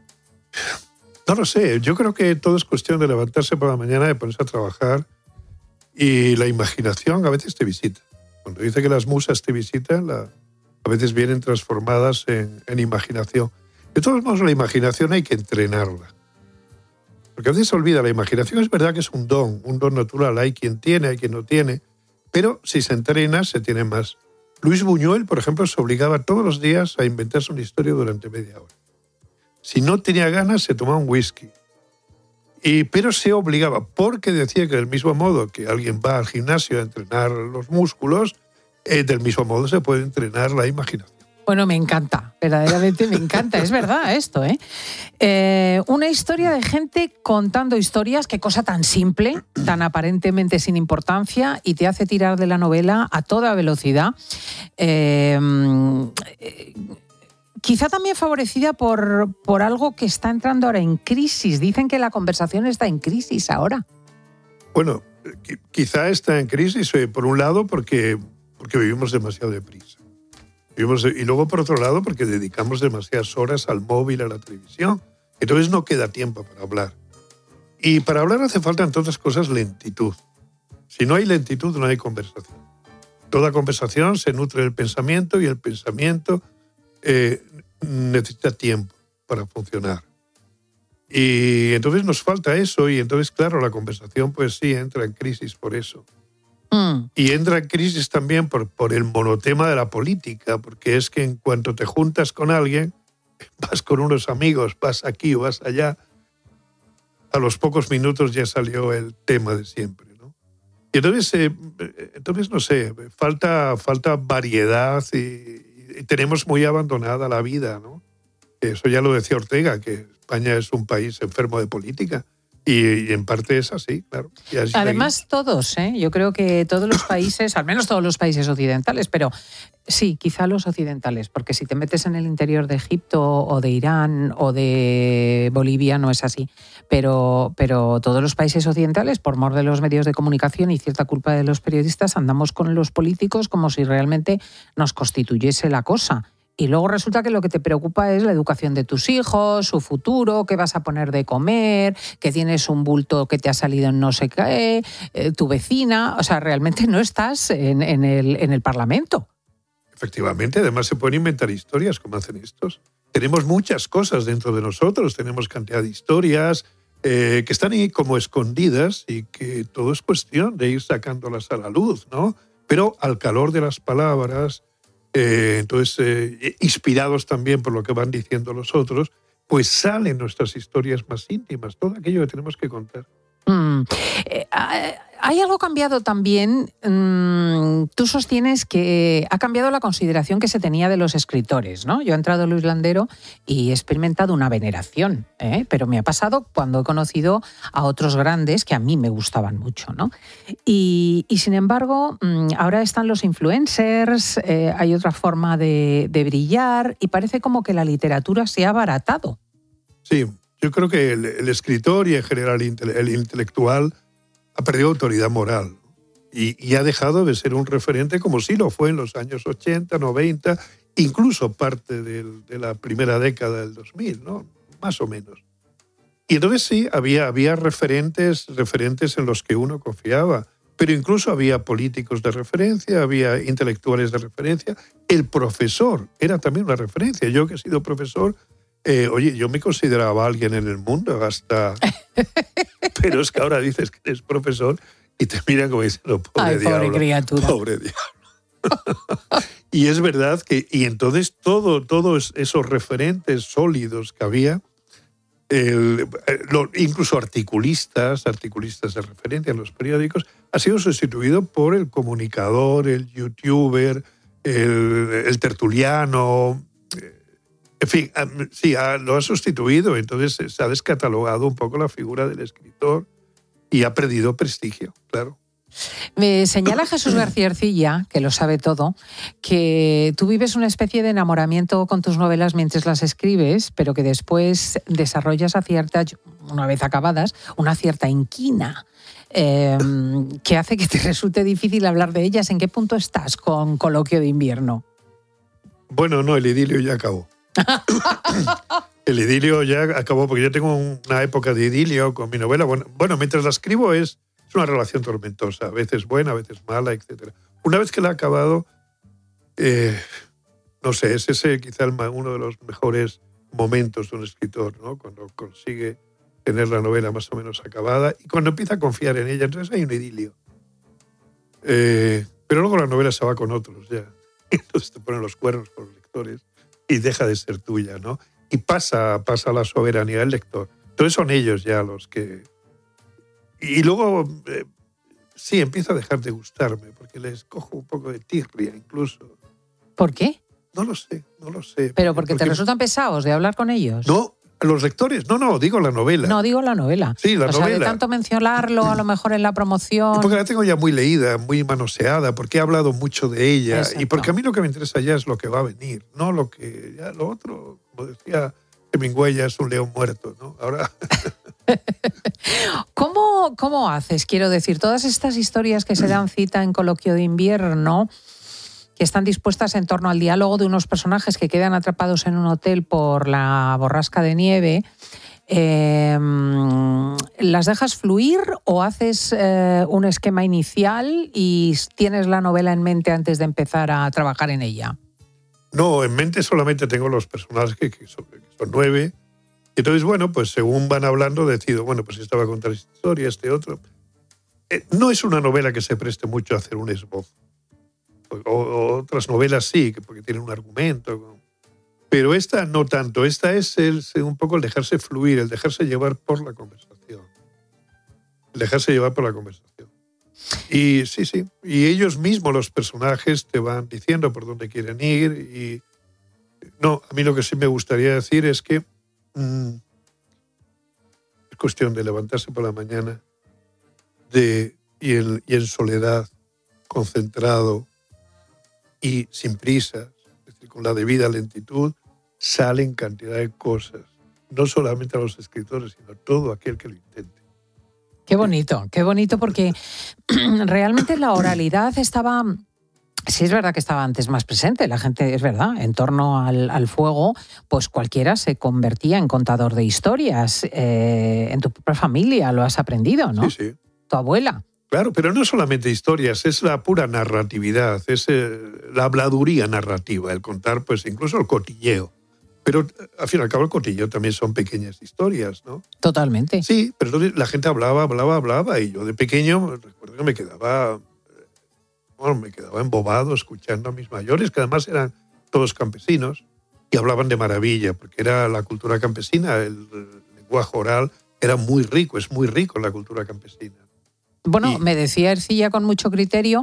No lo sé, yo creo que todo es cuestión de levantarse por la mañana, de ponerse a trabajar y la imaginación a veces te visita. Cuando dice que las musas te visitan, la, a veces vienen transformadas en, en imaginación. De todos modos, la imaginación hay que entrenarla. Porque a veces se olvida, la imaginación es verdad que es un don, un don natural. Hay quien tiene, hay quien no tiene, pero si se entrena, se tiene más. Luis Buñuel, por ejemplo, se obligaba todos los días a inventarse una historia durante media hora. Si no tenía ganas, se tomaba un whisky. Y, pero se obligaba, porque decía que del mismo modo que alguien va al gimnasio a entrenar los músculos, eh, del mismo modo se puede entrenar la imaginación. Bueno, me encanta, verdaderamente me encanta, es verdad esto, ¿eh? ¿eh? Una historia de gente contando historias, qué cosa tan simple, tan aparentemente sin importancia, y te hace tirar de la novela a toda velocidad. Eh, eh, Quizá también favorecida por, por algo que está entrando ahora en crisis. Dicen que la conversación está en crisis ahora. Bueno, quizá está en crisis, por un lado, porque, porque vivimos demasiado deprisa. Vivimos, y luego, por otro lado, porque dedicamos demasiadas horas al móvil, a la televisión. Entonces no queda tiempo para hablar. Y para hablar hace falta, entre otras cosas, lentitud. Si no hay lentitud, no hay conversación. Toda conversación se nutre del pensamiento y el pensamiento... Eh, necesita tiempo para funcionar. Y entonces nos falta eso y entonces, claro, la conversación pues sí entra en crisis por eso. Mm. Y entra en crisis también por, por el monotema de la política, porque es que en cuanto te juntas con alguien, vas con unos amigos, vas aquí o vas allá, a los pocos minutos ya salió el tema de siempre, ¿no? Y entonces, eh, entonces no sé, falta, falta variedad y tenemos muy abandonada la vida, ¿no? Eso ya lo decía Ortega, que España es un país enfermo de política. Y, y en parte es así, claro. Y así Además, seguimos. todos, ¿eh? Yo creo que todos los países, al menos todos los países occidentales, pero sí, quizá los occidentales, porque si te metes en el interior de Egipto o de Irán o de Bolivia no es así. Pero, pero todos los países occidentales, por mor de los medios de comunicación y cierta culpa de los periodistas, andamos con los políticos como si realmente nos constituyese la cosa. Y luego resulta que lo que te preocupa es la educación de tus hijos, su futuro, qué vas a poner de comer, que tienes un bulto que te ha salido en no sé qué, eh, tu vecina. O sea, realmente no estás en, en, el, en el Parlamento. Efectivamente, además se pueden inventar historias como hacen estos. Tenemos muchas cosas dentro de nosotros, tenemos cantidad de historias eh, que están ahí como escondidas y que todo es cuestión de ir sacándolas a la luz, ¿no? Pero al calor de las palabras... Eh, entonces, eh, inspirados también por lo que van diciendo los otros, pues salen nuestras historias más íntimas, todo aquello que tenemos que contar. Mm. Eh, Hay algo cambiado también. Mmm, tú sostienes que ha cambiado la consideración que se tenía de los escritores, ¿no? Yo he entrado en Luis Landero y he experimentado una veneración, ¿eh? Pero me ha pasado cuando he conocido a otros grandes que a mí me gustaban mucho, ¿no? Y, y sin embargo, mmm, ahora están los influencers, eh, hay otra forma de, de brillar y parece como que la literatura se ha abaratado. Sí, yo creo que el, el escritor y en general el, el intelectual ha perdido autoridad moral y, y ha dejado de ser un referente como sí lo fue en los años ochenta, noventa, incluso parte del, de la primera década del dos mil, ¿no? Más o menos. Y entonces sí, había, había referentes, referentes en los que uno confiaba, pero incluso había políticos de referencia, había intelectuales de referencia. El profesor era también una referencia. Yo que he sido profesor, eh, oye, yo me consideraba alguien en el mundo hasta... Pero es que ahora dices que eres profesor y te miran como diciendo, pobre Ay, diablo. pobre criatura. Pobre diablo. Y es verdad que, y entonces todo, todos esos referentes sólidos que había, el, lo, incluso articulistas, articulistas de referencia en los periódicos, ha sido sustituido por el comunicador, el youtuber, el, el tertuliano. En fin, sí, lo ha sustituido, entonces se ha descatalogado un poco la figura del escritor y ha perdido prestigio, claro. Me señala Jesús García Ercilla, que lo sabe todo, que tú vives una especie de enamoramiento con tus novelas mientras las escribes, pero que después desarrollas a cierta, una vez acabadas, una cierta inquina, eh, que hace que te resulte difícil hablar de ellas. ¿En qué punto estás con Coloquio de Invierno? Bueno, no, el idilio ya acabó. El idilio ya acabó porque yo tengo una época de idilio con mi novela. Bueno, bueno mientras la escribo es, es una relación tormentosa, a veces buena, a veces mala, etcétera. Una vez que la he acabado, eh, no sé, es ese quizá el, uno de los mejores momentos de un escritor, ¿no? Cuando consigue tener la novela más o menos acabada y cuando empieza a confiar en ella, entonces hay un idilio. Eh, pero luego la novela se va con otros ya. Entonces te ponen los cuernos por los lectores y deja de ser tuya, ¿no? Y pasa, pasa la soberanía del lector. Entonces son ellos ya los que... Y luego, eh, sí, empieza a dejar de gustarme, porque les cojo un poco de tirria incluso. ¿Por qué? No lo sé, no lo sé. ¿Pero porque, porque te resultan pesados de hablar con ellos? No, los lectores, no, no, digo la novela. No, digo la novela. Sí, la o novela. O sea, de tanto mencionarlo, a lo mejor en la promoción... Porque la tengo ya muy leída, muy manoseada, porque he hablado mucho de ella. Exacto. Y porque a mí lo que me interesa ya es lo que va a venir, no lo que... Ya lo otro, como decía Hemingway, ya es un león muerto, ¿no? Ahora... ¿Cómo, ¿Cómo haces? Quiero decir, todas estas historias que se dan cita en Coloquio de Invierno, que están dispuestas en torno al diálogo de unos personajes que quedan atrapados en un hotel por la borrasca de nieve, eh, ¿las dejas fluir o haces eh, un esquema inicial y tienes la novela en mente antes de empezar a trabajar en ella? No, en mente solamente tengo los personajes que, que, son, que son nueve. Entonces, bueno, pues según van hablando, decido, bueno, pues esta va a contar esta historia, este otro. Eh, no es una novela que se preste mucho a hacer un esbozo. O, o otras novelas sí, porque tienen un argumento. Pero esta no tanto. Esta es el, un poco el dejarse fluir, el dejarse llevar por la conversación. El dejarse llevar por la conversación. Y sí, sí. Y ellos mismos, los personajes, te van diciendo por dónde quieren ir. Y no, a mí lo que sí me gustaría decir es que mm, es cuestión de levantarse por la mañana de, y, en, y en soledad, concentrado y sin prisas, es decir, con la debida lentitud, salen cantidad de cosas. No solamente a los escritores, sino a todo aquel que lo intente. Qué bonito, qué bonito, porque realmente la oralidad estaba... Sí, es verdad que estaba antes más presente, la gente, es verdad, en torno al, al fuego, pues cualquiera se convertía en contador de historias. Eh, en tu propia familia lo has aprendido, ¿no? Sí, sí. Tu abuela. Claro, pero no solamente historias, es la pura narratividad, es eh, la habladuría narrativa, el contar, pues incluso el cotilleo. Pero al fin y al cabo el cotilleo también son pequeñas historias, ¿no? Totalmente. Sí, pero entonces la gente hablaba, hablaba, hablaba, y yo de pequeño recuerdo que me quedaba, bueno, me quedaba embobado escuchando a mis mayores, que además eran todos campesinos, y hablaban de maravilla, porque era la cultura campesina, el, el lenguaje oral era muy rico, es muy rico en la cultura campesina. Bueno, me decía Ercilla con mucho criterio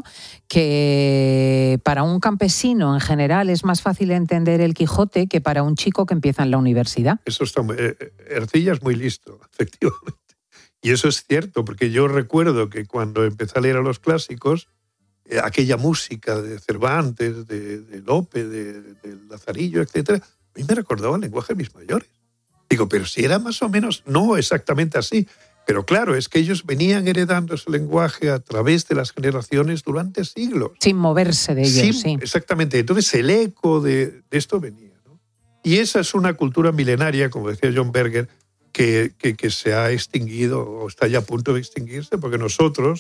que para un campesino en general es más fácil entender el Quijote que para un chico que empieza en la universidad. Eso está muy, Ercilla es muy listo, efectivamente. Y eso es cierto, porque yo recuerdo que cuando empecé a leer a los clásicos, eh, aquella música de Cervantes, de, de Lope, de, de Lazarillo, etcétera, a mí me recordaba el lenguaje de mis mayores. Digo, pero si era más o menos, no exactamente así. Pero claro, es que ellos venían heredando ese lenguaje a través de las generaciones durante siglos. Sin moverse de ellos, sí. sí. Exactamente. Entonces el eco de, de esto venía, ¿no? Y esa es una cultura milenaria, como decía John Berger, que, que, que se ha extinguido o está ya a punto de extinguirse, porque nosotros,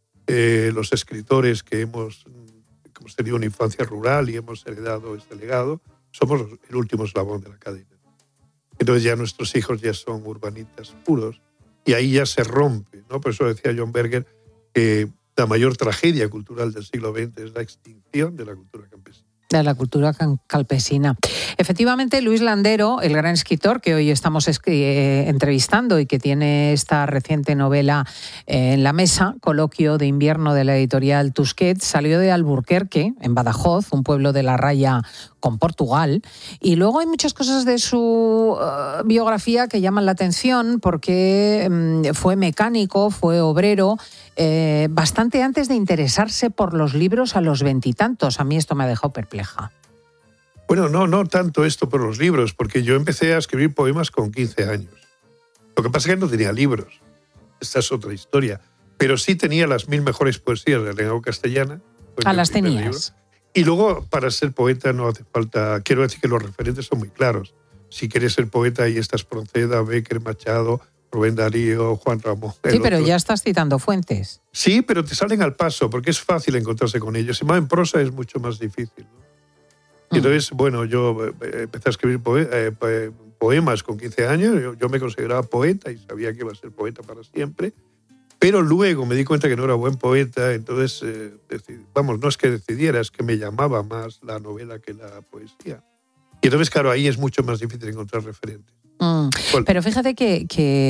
eh, los escritores que hemos, que hemos tenido una infancia rural y hemos heredado este legado, somos el último eslabón de la cadena. Entonces ya nuestros hijos ya son urbanitas puros. Y ahí ya se rompe, ¿no? Por eso decía John Berger que la mayor tragedia cultural del siglo veinte es la extinción de la cultura campesina. De la cultura campesina. Efectivamente, Luis Landero, el gran escritor que hoy estamos eh, entrevistando y que tiene esta reciente novela eh, en la mesa, Coloquio de invierno de la editorial Tusquets, salió de Alburquerque, en Badajoz, un pueblo de la raya con Portugal, y luego hay muchas cosas de su uh, biografía que llaman la atención porque um, fue mecánico, fue obrero, eh, bastante antes de interesarse por los libros a los veintitantos. A mí esto me ha dejado perpleja. Bueno, no, no tanto esto por los libros, porque yo empecé a escribir poemas con quince años. Lo que pasa es que no tenía libros, esta es otra historia, pero sí tenía las mil mejores poesías de la lengua castellana. Ah, las tenías. Libro. Y luego, para ser poeta no hace falta... Quiero decir que los referentes son muy claros. Si quieres ser poeta, ahí estás Pronceda, Bécquer, Machado, Rubén Darío, Juan Ramón... Sí, pero otro. Ya estás citando fuentes. Sí, pero te salen al paso, porque es fácil encontrarse con ellos. Sin más, en prosa es mucho más difícil, ¿no? Mm. Entonces, bueno, yo empecé a escribir poe eh, poemas con quince años. Yo, yo me consideraba poeta y sabía que iba a ser poeta para siempre. Pero luego me di cuenta que no era buen poeta, entonces, eh, decidí, vamos, no es que decidiera, es que me llamaba más la novela que la poesía. Y entonces, claro, ahí es mucho más difícil encontrar referentes. Mm. Pero fíjate que,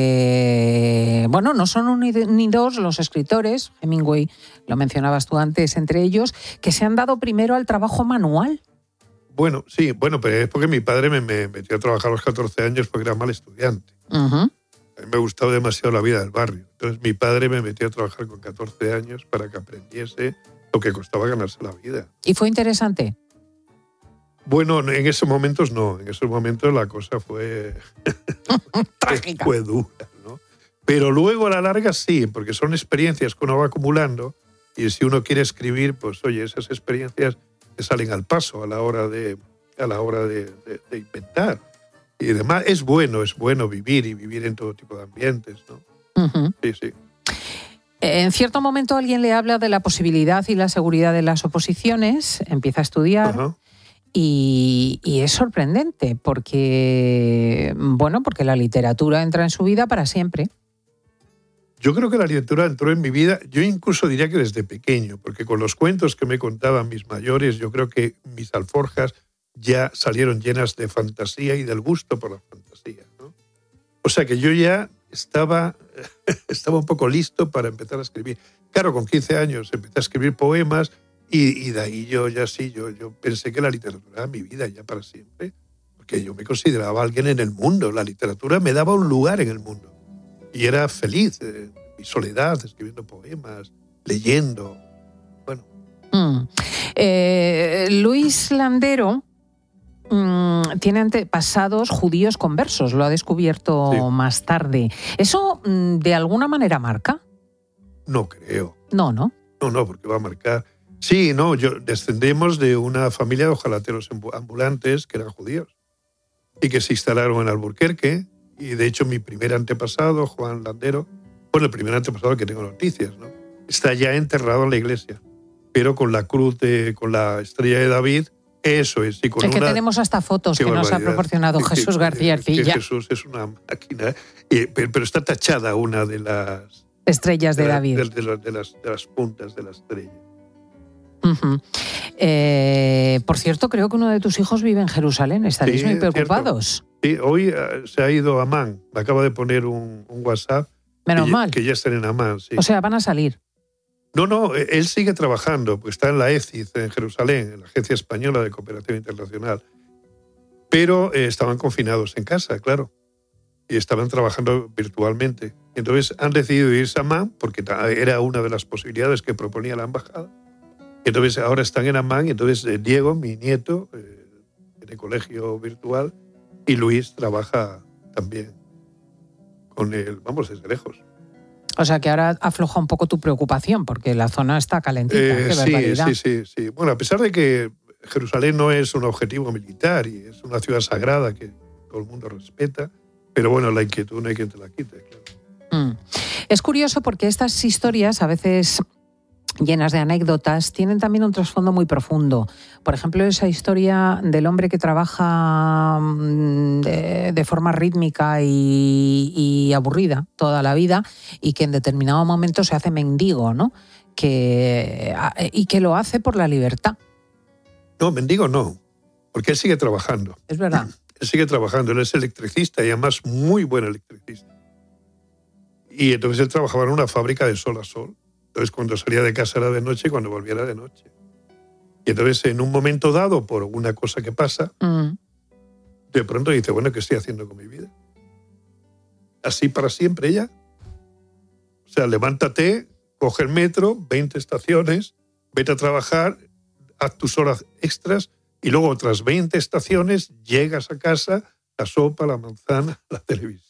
que, bueno, no son ni, ni dos los escritores, Hemingway, lo mencionabas tú antes, entre ellos, que se han dado primero al trabajo manual. Bueno, sí, bueno, pero es porque mi padre me, me metió a trabajar a los catorce años porque era mal estudiante. Uh-huh. A mí me gustaba demasiado la vida del barrio. Entonces mi padre me metió a trabajar con catorce años para que aprendiese lo que costaba ganarse la vida. ¿Y fue interesante? Bueno, en esos momentos no. En esos momentos la cosa fue... trágica. Fue dura, ¿no? Pero luego a la larga sí, porque son experiencias que uno va acumulando y si uno quiere escribir, pues oye, esas experiencias te salen al paso a la hora de, a la hora de, de, de inventar. Y además es bueno, es bueno vivir y vivir en todo tipo de ambientes, ¿no? Uh-huh. Sí, sí. En cierto momento alguien le habla de la posibilidad y la seguridad de las oposiciones, empieza a estudiar uh-huh. y, y es sorprendente porque, bueno, porque la literatura entra en su vida para siempre. Yo creo que la literatura entró en mi vida, yo incluso diría que desde pequeño, porque con los cuentos que me contaban mis mayores, yo creo que mis alforjas ya salieron llenas de fantasía y del gusto por la fantasía, ¿no? O sea que yo ya estaba, estaba un poco listo para empezar a escribir. Claro, con quince años empecé a escribir poemas y, y de ahí yo ya sí, yo, yo pensé que la literatura era mi vida ya para siempre, porque yo me consideraba alguien en el mundo. La literatura me daba un lugar en el mundo y era feliz, eh, mi soledad, escribiendo poemas, leyendo. Bueno. Mm. Eh, Luis Landero tiene antepasados judíos conversos, lo ha descubierto sí. más tarde. ¿Eso de alguna manera marca? No creo. No, ¿no? No, no, porque va a marcar. Sí, no, yo descendemos de una familia de ojalateros ambulantes que eran judíos y que se instalaron en Alburquerque y de hecho mi primer antepasado, Juan Landero, bueno, el primer antepasado que tengo noticias, ¿no? Está ya enterrado en la iglesia, pero con la cruz, de, con la estrella de David. Eso es. Y con es que una... tenemos hasta fotos que nos ha proporcionado sí, Jesús García Ercilla. Jesús es una máquina, y, pero, pero está tachada una de las... Estrellas de, de David. De, de, de, de, las, de las puntas de la estrella. Uh-huh. eh, por cierto, creo que uno de tus hijos vive en Jerusalén. ¿Estaréis sí, muy preocupados? Sí, hoy uh, se ha ido a Amán. Me acaba de poner un, un WhatsApp. Menos que, mal. Que ya están en Amán, sí. O sea, van a salir. No, no, él sigue trabajando, pues está en la E C I C en Jerusalén, en la Agencia Española de Cooperación Internacional. Pero eh, estaban confinados en casa, claro. Y estaban trabajando virtualmente. Entonces han decidido irse a Amán, porque era una de las posibilidades que proponía la embajada. Entonces ahora están en Amán, y entonces eh, Diego, mi nieto, eh, tiene colegio virtual, y Luis trabaja también con él, vamos, desde lejos. O sea que ahora afloja un poco tu preocupación, porque la zona está calentita. Eh, Qué sí, barbaridad. sí, sí, sí. Bueno, a pesar de que Jerusalén no es un objetivo militar y es una ciudad sagrada que todo el mundo respeta, pero bueno, la inquietud no hay quien te la quite, claro. Mm. Es curioso porque estas historias, a veces llenas de anécdotas, tienen también un trasfondo muy profundo. Por ejemplo, esa historia del hombre que trabaja de, de forma rítmica y, y aburrida toda la vida y que en determinado momento se hace mendigo, ¿no? Que, y que lo hace por la libertad. No, mendigo no, porque él sigue trabajando. Es verdad. Él sigue trabajando, él es electricista y además muy buen electricista. Y entonces él trabajaba en una fábrica de sol a sol. Entonces, cuando salía de casa era de noche y cuando volvía era de noche. Y entonces, en un momento dado, por una cosa que pasa, mm. de pronto dice, bueno, ¿qué estoy haciendo con mi vida? Así para siempre ya. O sea, levántate, coge el metro, veinte estaciones, vete a trabajar, haz tus horas extras y luego otras veinte estaciones, llegas a casa, la sopa, la manzana, la televisión.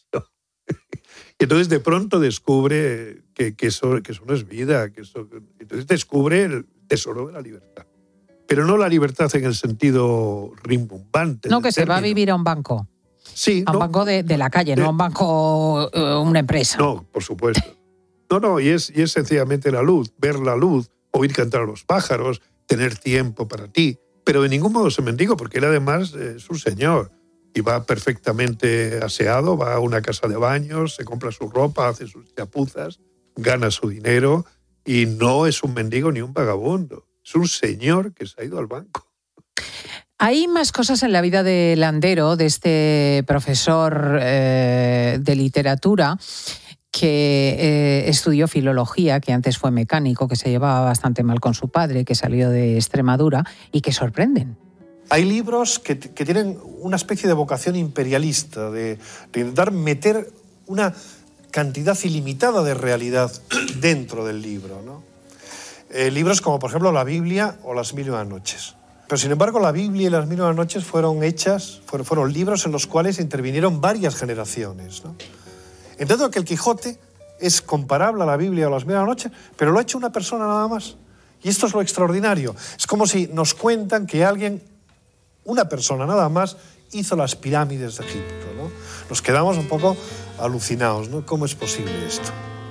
Y entonces de pronto descubre que, que, eso, que eso no es vida, que eso, entonces descubre el tesoro de la libertad. Pero no la libertad en el sentido rimbombante. No, que se término. va a vivir a un banco. Sí. A un no, banco de, de la calle, de, no a un banco, uh, una empresa. No, por supuesto. No, no, y es, y es sencillamente la luz, ver la luz, oír cantar a los pájaros, tener tiempo para ti. Pero de ningún modo se mendigo, porque él además es un señor. Y va perfectamente aseado, va a una casa de baños, se compra su ropa, hace sus chapuzas, gana su dinero y no es un mendigo ni un vagabundo. Es un señor que se ha ido al banco. Hay más cosas en la vida de Landero, de este profesor eh, de literatura que eh, estudió filología, que antes fue mecánico, que se llevaba bastante mal con su padre, que salió de Extremadura y que sorprenden. Hay libros que, que tienen una especie de vocación imperialista, de, de intentar meter una cantidad ilimitada de realidad dentro del libro, ¿no? Eh, libros como, por ejemplo, la Biblia o Las Mil y Una Noches. Pero, sin embargo, la Biblia y Las Mil y Una Noches fueron hechas, fueron, fueron libros en los cuales intervinieron varias generaciones, ¿no? Entiendo que el Quijote es comparable a la Biblia o Las Mil y Una Noches, pero lo ha hecho una persona nada más. Y esto es lo extraordinario. Es como si nos cuentan que alguien... una persona nada más hizo las pirámides de Egipto, ¿no? Nos quedamos un poco alucinados, ¿no? ¿Cómo es posible esto?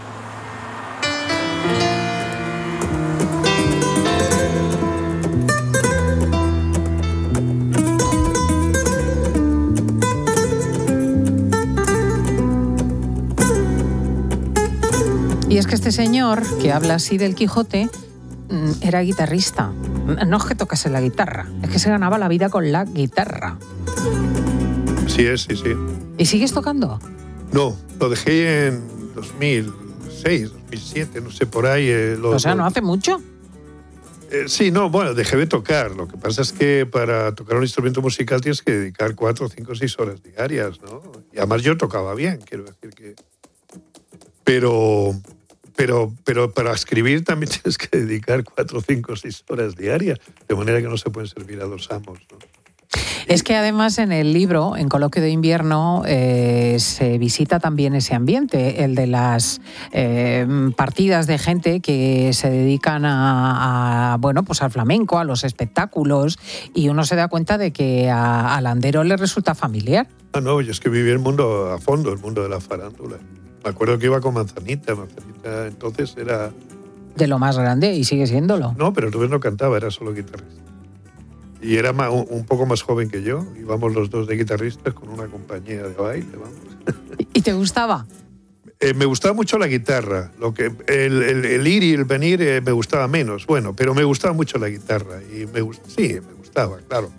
Y es que este señor, que habla así del Quijote, era guitarrista. No es que tocase la guitarra, es que se ganaba la vida con la guitarra. Sí es, sí, sí. ¿Y sigues tocando? No, lo dejé en dos mil seis, dos mil siete, no sé, por ahí. Eh, lo, o sea, ¿no lo... hace mucho? Eh, sí, no, bueno, dejé de tocar. Lo que pasa es que para tocar un instrumento musical tienes que dedicar cuatro, cinco, seis horas diarias, ¿no? Y además yo tocaba bien, quiero decir que... Pero... Pero, pero para escribir también tienes que dedicar cuatro, cinco, seis horas diarias, de manera que no se pueden servir a dos amos, ¿no? Es que además en el libro, en Coloquio de Invierno, eh, se visita también ese ambiente, el de las eh, partidas de gente que se dedican a, a, bueno, pues al flamenco, a los espectáculos, y uno se da cuenta de que a, a Landero le resulta familiar. Ah, no, yo es que viví el mundo a fondo, el mundo de la farándula. Me acuerdo que iba con Manzanita, Manzanita entonces era... De lo más grande, y sigue siéndolo. No, pero entonces no cantaba, era solo guitarrista. Y era más, un, un poco más joven que yo, íbamos los dos de guitarristas con una compañía de baile, vamos. ¿Y te gustaba? Eh, me gustaba mucho la guitarra, lo que, el, el, el ir y el venir eh, me gustaba menos, bueno, pero me gustaba mucho la guitarra, y me, sí, me gustaba, claro.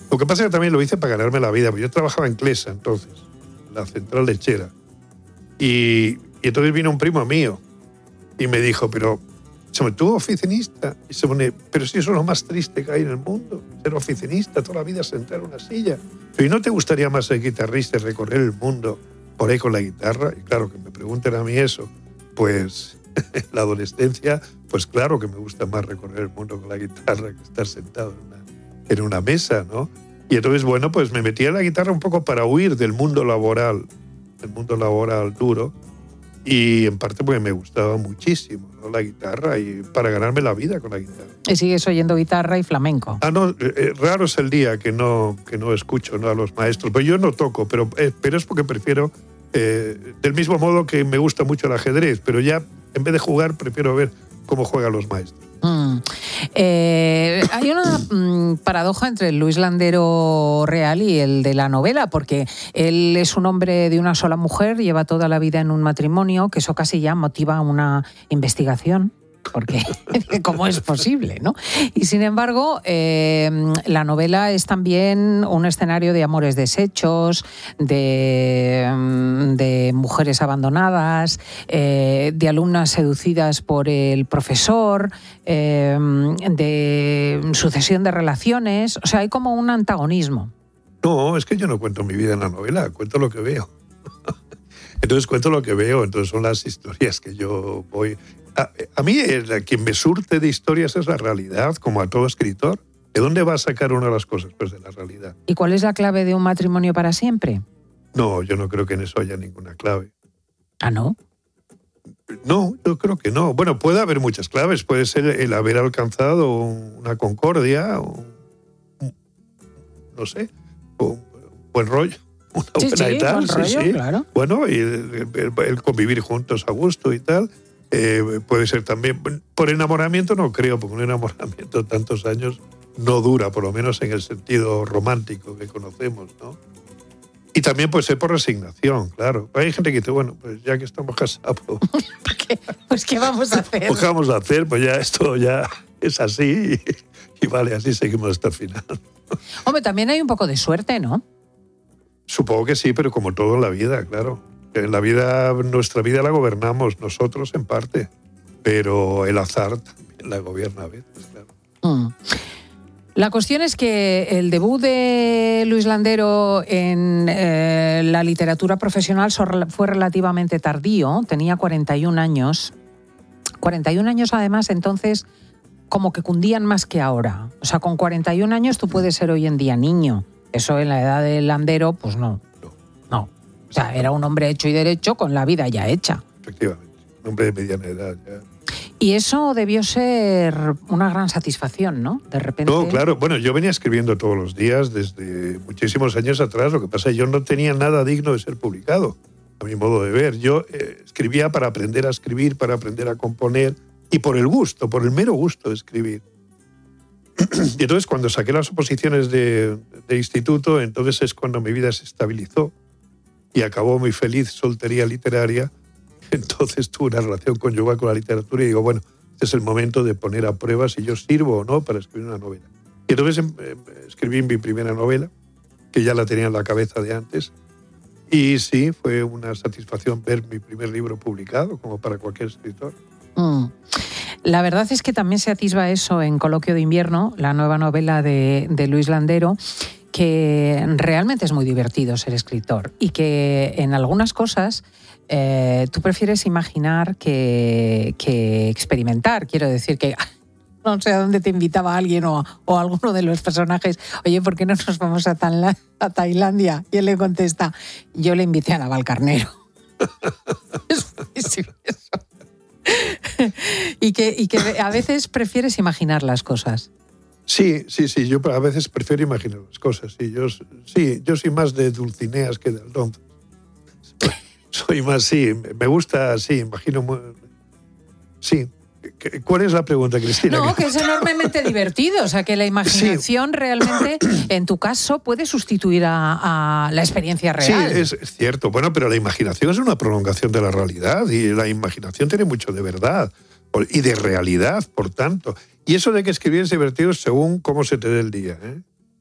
Lo que pasa es que también lo hice para ganarme la vida, porque yo trabajaba en Clesa entonces, la central lechera. Y, y entonces vino un primo mío y me dijo, pero se me tuvo oficinista. Y se pone, pero si eso es lo más triste que hay en el mundo, ser oficinista, toda la vida sentar en una silla. ¿Y no te gustaría más ser guitarrista y recorrer el mundo por ahí con la guitarra? Y claro, que me pregunten a mí eso, pues en la adolescencia, pues claro que me gusta más recorrer el mundo con la guitarra que estar sentado en una, en una mesa, ¿no? Y entonces, bueno, pues me metí a la guitarra un poco para huir del mundo laboral, del mundo laboral duro, y en parte porque me gustaba muchísimo, ¿no?, la guitarra, y para ganarme la vida con la guitarra. Y sigues oyendo guitarra y flamenco. Ah, no, eh, raro es el día que no, que no escucho, ¿no?, a los maestros. Pues yo no toco, pero, eh, pero es porque prefiero, eh, del mismo modo que me gusta mucho el ajedrez, pero ya en vez de jugar prefiero ver cómo juegan los maestros. Mm. Eh, hay una mm, paradoja entre el Luis Landero real y el de la novela, porque él es un hombre de una sola mujer, lleva toda la vida en un matrimonio, que eso casi ya motiva una investigación. Porque cómo es posible, ¿no? Y sin embargo, eh, la novela es también un escenario de amores deshechos, de, de mujeres abandonadas, eh, de alumnas seducidas por el profesor, eh, de sucesión de relaciones. O sea, hay como un antagonismo. No, es que yo no cuento mi vida en la novela, cuento lo que veo. Entonces cuento lo que veo, entonces son las historias que yo voy... A, a mí, a quien me surte de historias es la realidad, como a todo escritor. ¿De dónde va a sacar una de las cosas? Pues de la realidad. ¿Y cuál es la clave de un matrimonio para siempre? No, yo no creo que en eso haya ninguna clave. ¿Ah, no? No, yo creo que no. Bueno, puede haber muchas claves. Puede ser el haber alcanzado una concordia, un, no sé, un buen rollo, una sí, buena sí, y tal. buen Sí, rollo, sí. claro. Bueno, y el, el, el convivir juntos a gusto y tal. Eh, puede ser también, por enamoramiento no creo, porque un enamoramiento tantos años no dura, por lo menos en el sentido romántico que conocemos, ¿no? Y también puede ser por resignación, claro. Hay gente que dice, bueno, pues ya que estamos casados, ¿Qué? Pues ¿qué vamos a hacer? pues ¿qué vamos a hacer? Pues ya esto ya es así y, y vale, así seguimos hasta el final. Hombre, también hay un poco de suerte, ¿no? Supongo que sí, pero como todo en la vida, claro. En la vida, nuestra vida la gobernamos nosotros en parte, pero el azar también la gobierna a veces, claro. Mm. La cuestión es que el debut de Luis Landero en eh, la literatura profesional fue relativamente tardío, tenía cuarenta y un años. cuarenta y un años, además, entonces, como que cundían más que ahora. O sea, con cuarenta y un años tú puedes ser hoy en día niño. Eso en la edad de Landero, pues no. No. O sea, era un hombre hecho y derecho con la vida ya hecha. Efectivamente, un hombre de mediana edad ya. Y eso debió ser una gran satisfacción, ¿no? De repente... No, claro. Bueno, yo venía escribiendo todos los días desde muchísimos años atrás. Lo que pasa es que yo no tenía nada digno de ser publicado, a mi modo de ver. Yo eh, escribía para aprender a escribir, para aprender a componer y por el gusto, por el mero gusto de escribir. Y entonces cuando saqué las oposiciones de, de instituto, entonces es cuando mi vida se estabilizó y acabó mi feliz soltería literaria. Entonces tuve una relación conyugal con la literatura y digo, bueno, este es el momento de poner a prueba si yo sirvo o no para escribir una novela. Y entonces eh, escribí mi primera novela, que ya la tenía en la cabeza de antes, y sí, fue una satisfacción ver mi primer libro publicado, como para cualquier escritor. Mm. La verdad es que también se atisba eso en Coloquio de invierno, la nueva novela de, de Luis Landero, que realmente es muy divertido ser escritor y que en algunas cosas eh, tú prefieres imaginar que, que experimentar. Quiero decir que no sé a dónde te invitaba alguien o, o alguno de los personajes, oye, ¿por qué no nos vamos a, Tanla, a Tailandia? Y él le contesta, yo le invité a Navalcarnero. Es buenísimo eso. y, que, y que a veces prefieres imaginar las cosas. Sí, sí, sí, yo a veces prefiero imaginar las cosas. Sí, yo, sí, yo soy más de Dulcineas que de Aldonza. Soy más, sí, me gusta, sí, imagino... Sí. ¿Cuál es la pregunta, Cristina? No, que es enormemente divertido, o sea, que la imaginación sí. realmente, en tu caso, puede sustituir a, a la experiencia real. Sí, es, es cierto. Bueno, pero la imaginación es una prolongación de la realidad y la imaginación tiene mucho de verdad y de realidad, por tanto. Y eso de que escribir es divertido según cómo se te dé el día, ¿eh?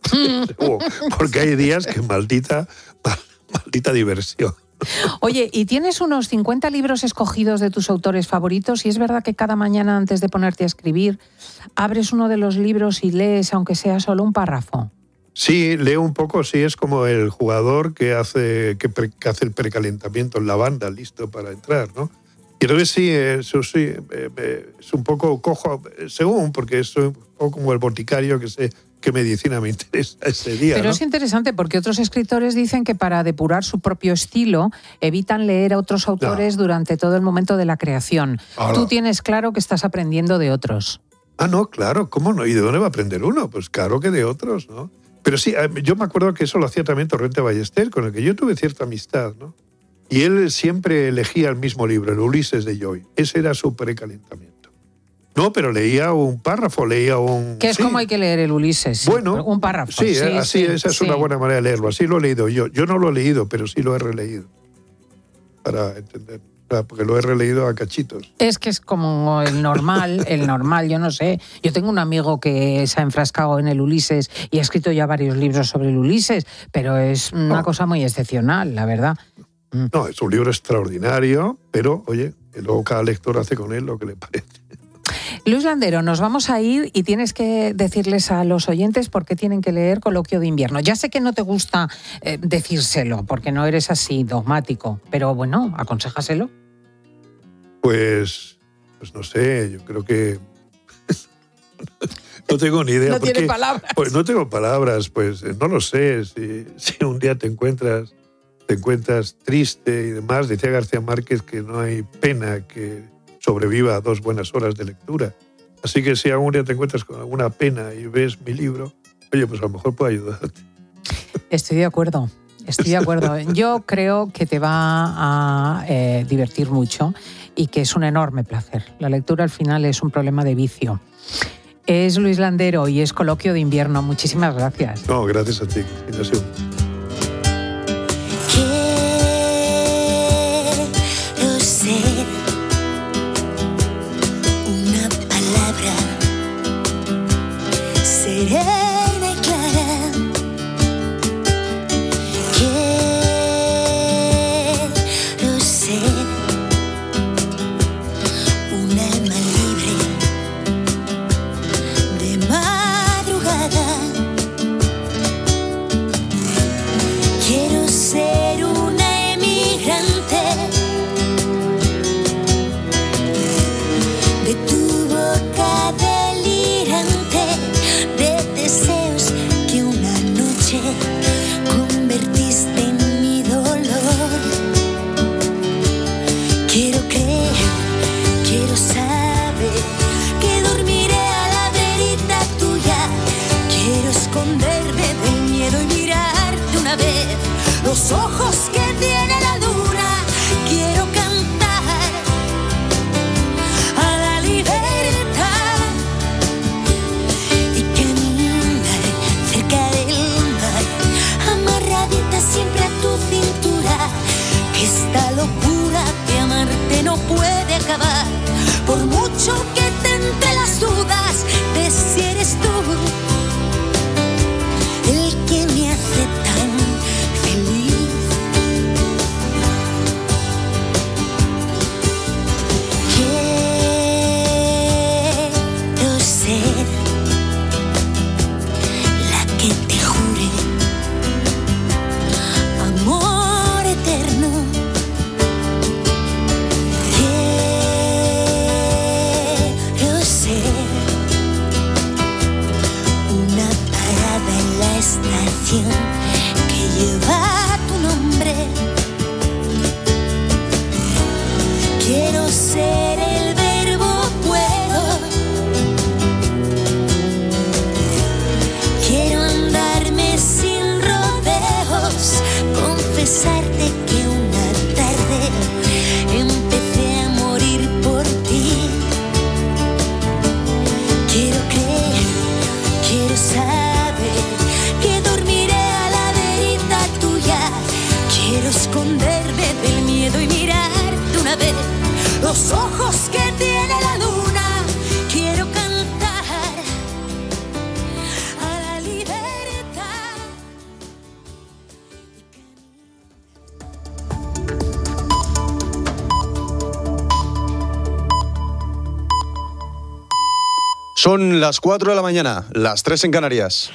Porque hay días que maldita, maldita diversión. Oye, ¿y tienes unos cincuenta libros escogidos de tus autores favoritos? Y es verdad que cada mañana antes de ponerte a escribir, abres uno de los libros y lees, aunque sea solo un párrafo. Sí, leo un poco, sí, es como el jugador que hace, que, pre, que hace el precalentamiento en la banda, listo para entrar, ¿no? Y entonces sí, eso sí, eh, eh, es un poco cojo, según, porque es un poco como el boticario que sé qué medicina me interesa ese día. Pero ¿no? es interesante porque otros escritores dicen que para depurar su propio estilo evitan leer a otros autores no. durante todo el momento de la creación. Ahora. Tú tienes claro que estás aprendiendo de otros. Ah, no, claro, ¿cómo no? ¿Y de dónde va a aprender uno? Pues claro que de otros, ¿no? Pero sí, yo me acuerdo que eso lo hacía también Torrente Ballester, con el que yo tuve cierta amistad, ¿no? Y él siempre elegía el mismo libro, el Ulises de Joy. Ese era su precalentamiento. No, pero leía un párrafo, leía un... Que es sí. como hay que leer el Ulises. Bueno, un párrafo. Sí, sí así, sí, esa es sí. una buena manera de leerlo. Así lo he leído yo. Yo no lo he leído, pero sí lo he releído. Para entender. Porque lo he releído a cachitos. Es que es como el normal, el normal, yo no sé. Yo tengo un amigo que se ha enfrascado en el Ulises y ha escrito ya varios libros sobre el Ulises, pero es una no. cosa muy excepcional, la verdad. No, es un libro extraordinario, pero, oye, que luego cada lector hace con él lo que le parece. Luis Landero, nos vamos a ir y tienes que decirles a los oyentes por qué tienen que leer Coloquio de Invierno. Ya sé que no te gusta eh, decírselo, porque no eres así dogmático, pero bueno, aconséjaselo. Pues, pues no sé, yo creo que... no tengo ni idea. No porque, tiene palabras. Pues no tengo palabras, pues no lo sé. Si, si un día te encuentras, te encuentras triste y demás, decía García Márquez que no hay pena que sobreviva a dos buenas horas de lectura. Así que si algún día te encuentras con alguna pena y ves mi libro, oye, pues a lo mejor puedo ayudarte. Estoy de acuerdo, estoy de acuerdo. Yo creo que te va a eh, divertir mucho y que es un enorme placer. La lectura al final es un problema de vicio. Es Luis Landero y es Coloquio de Invierno. Muchísimas gracias. No, gracias a ti, Cristina. Quiero ser una palabra serena y clara. Quiero ser un alma libre de madrugada. Quiero ser una emigrante de tu boca delirante, de deseos que una noche convertiste en mi dolor. Quiero creer, quiero saber que dormiré a la verita tuya. Quiero esconderme del miedo y mirar de una vez los ojos que tiene la luna. Quiero cantar a la libertad y caminar cerca del mar, amarradita siempre a tu cintura. Que esta locura de amarte no puede acabar, por mucho que te entre las dudas de si eres tú el que me hace tan feliz. Quiero ser la que te jure amor eterno. Quiero ser una parada en la estación que lleva tu nombre. Quiero ser el verbo puedo. Quiero andarme sin rodeos, confesarte que una tarde empecé a morir por ti. Quiero creer, quiero saber que dormiré a la verita tuya. Quiero esconderme del miedo y mirar de una vez los ojos que tiene la luna. Quiero cantar a la libertad. Son las cuatro de la mañana, las tres en Canarias.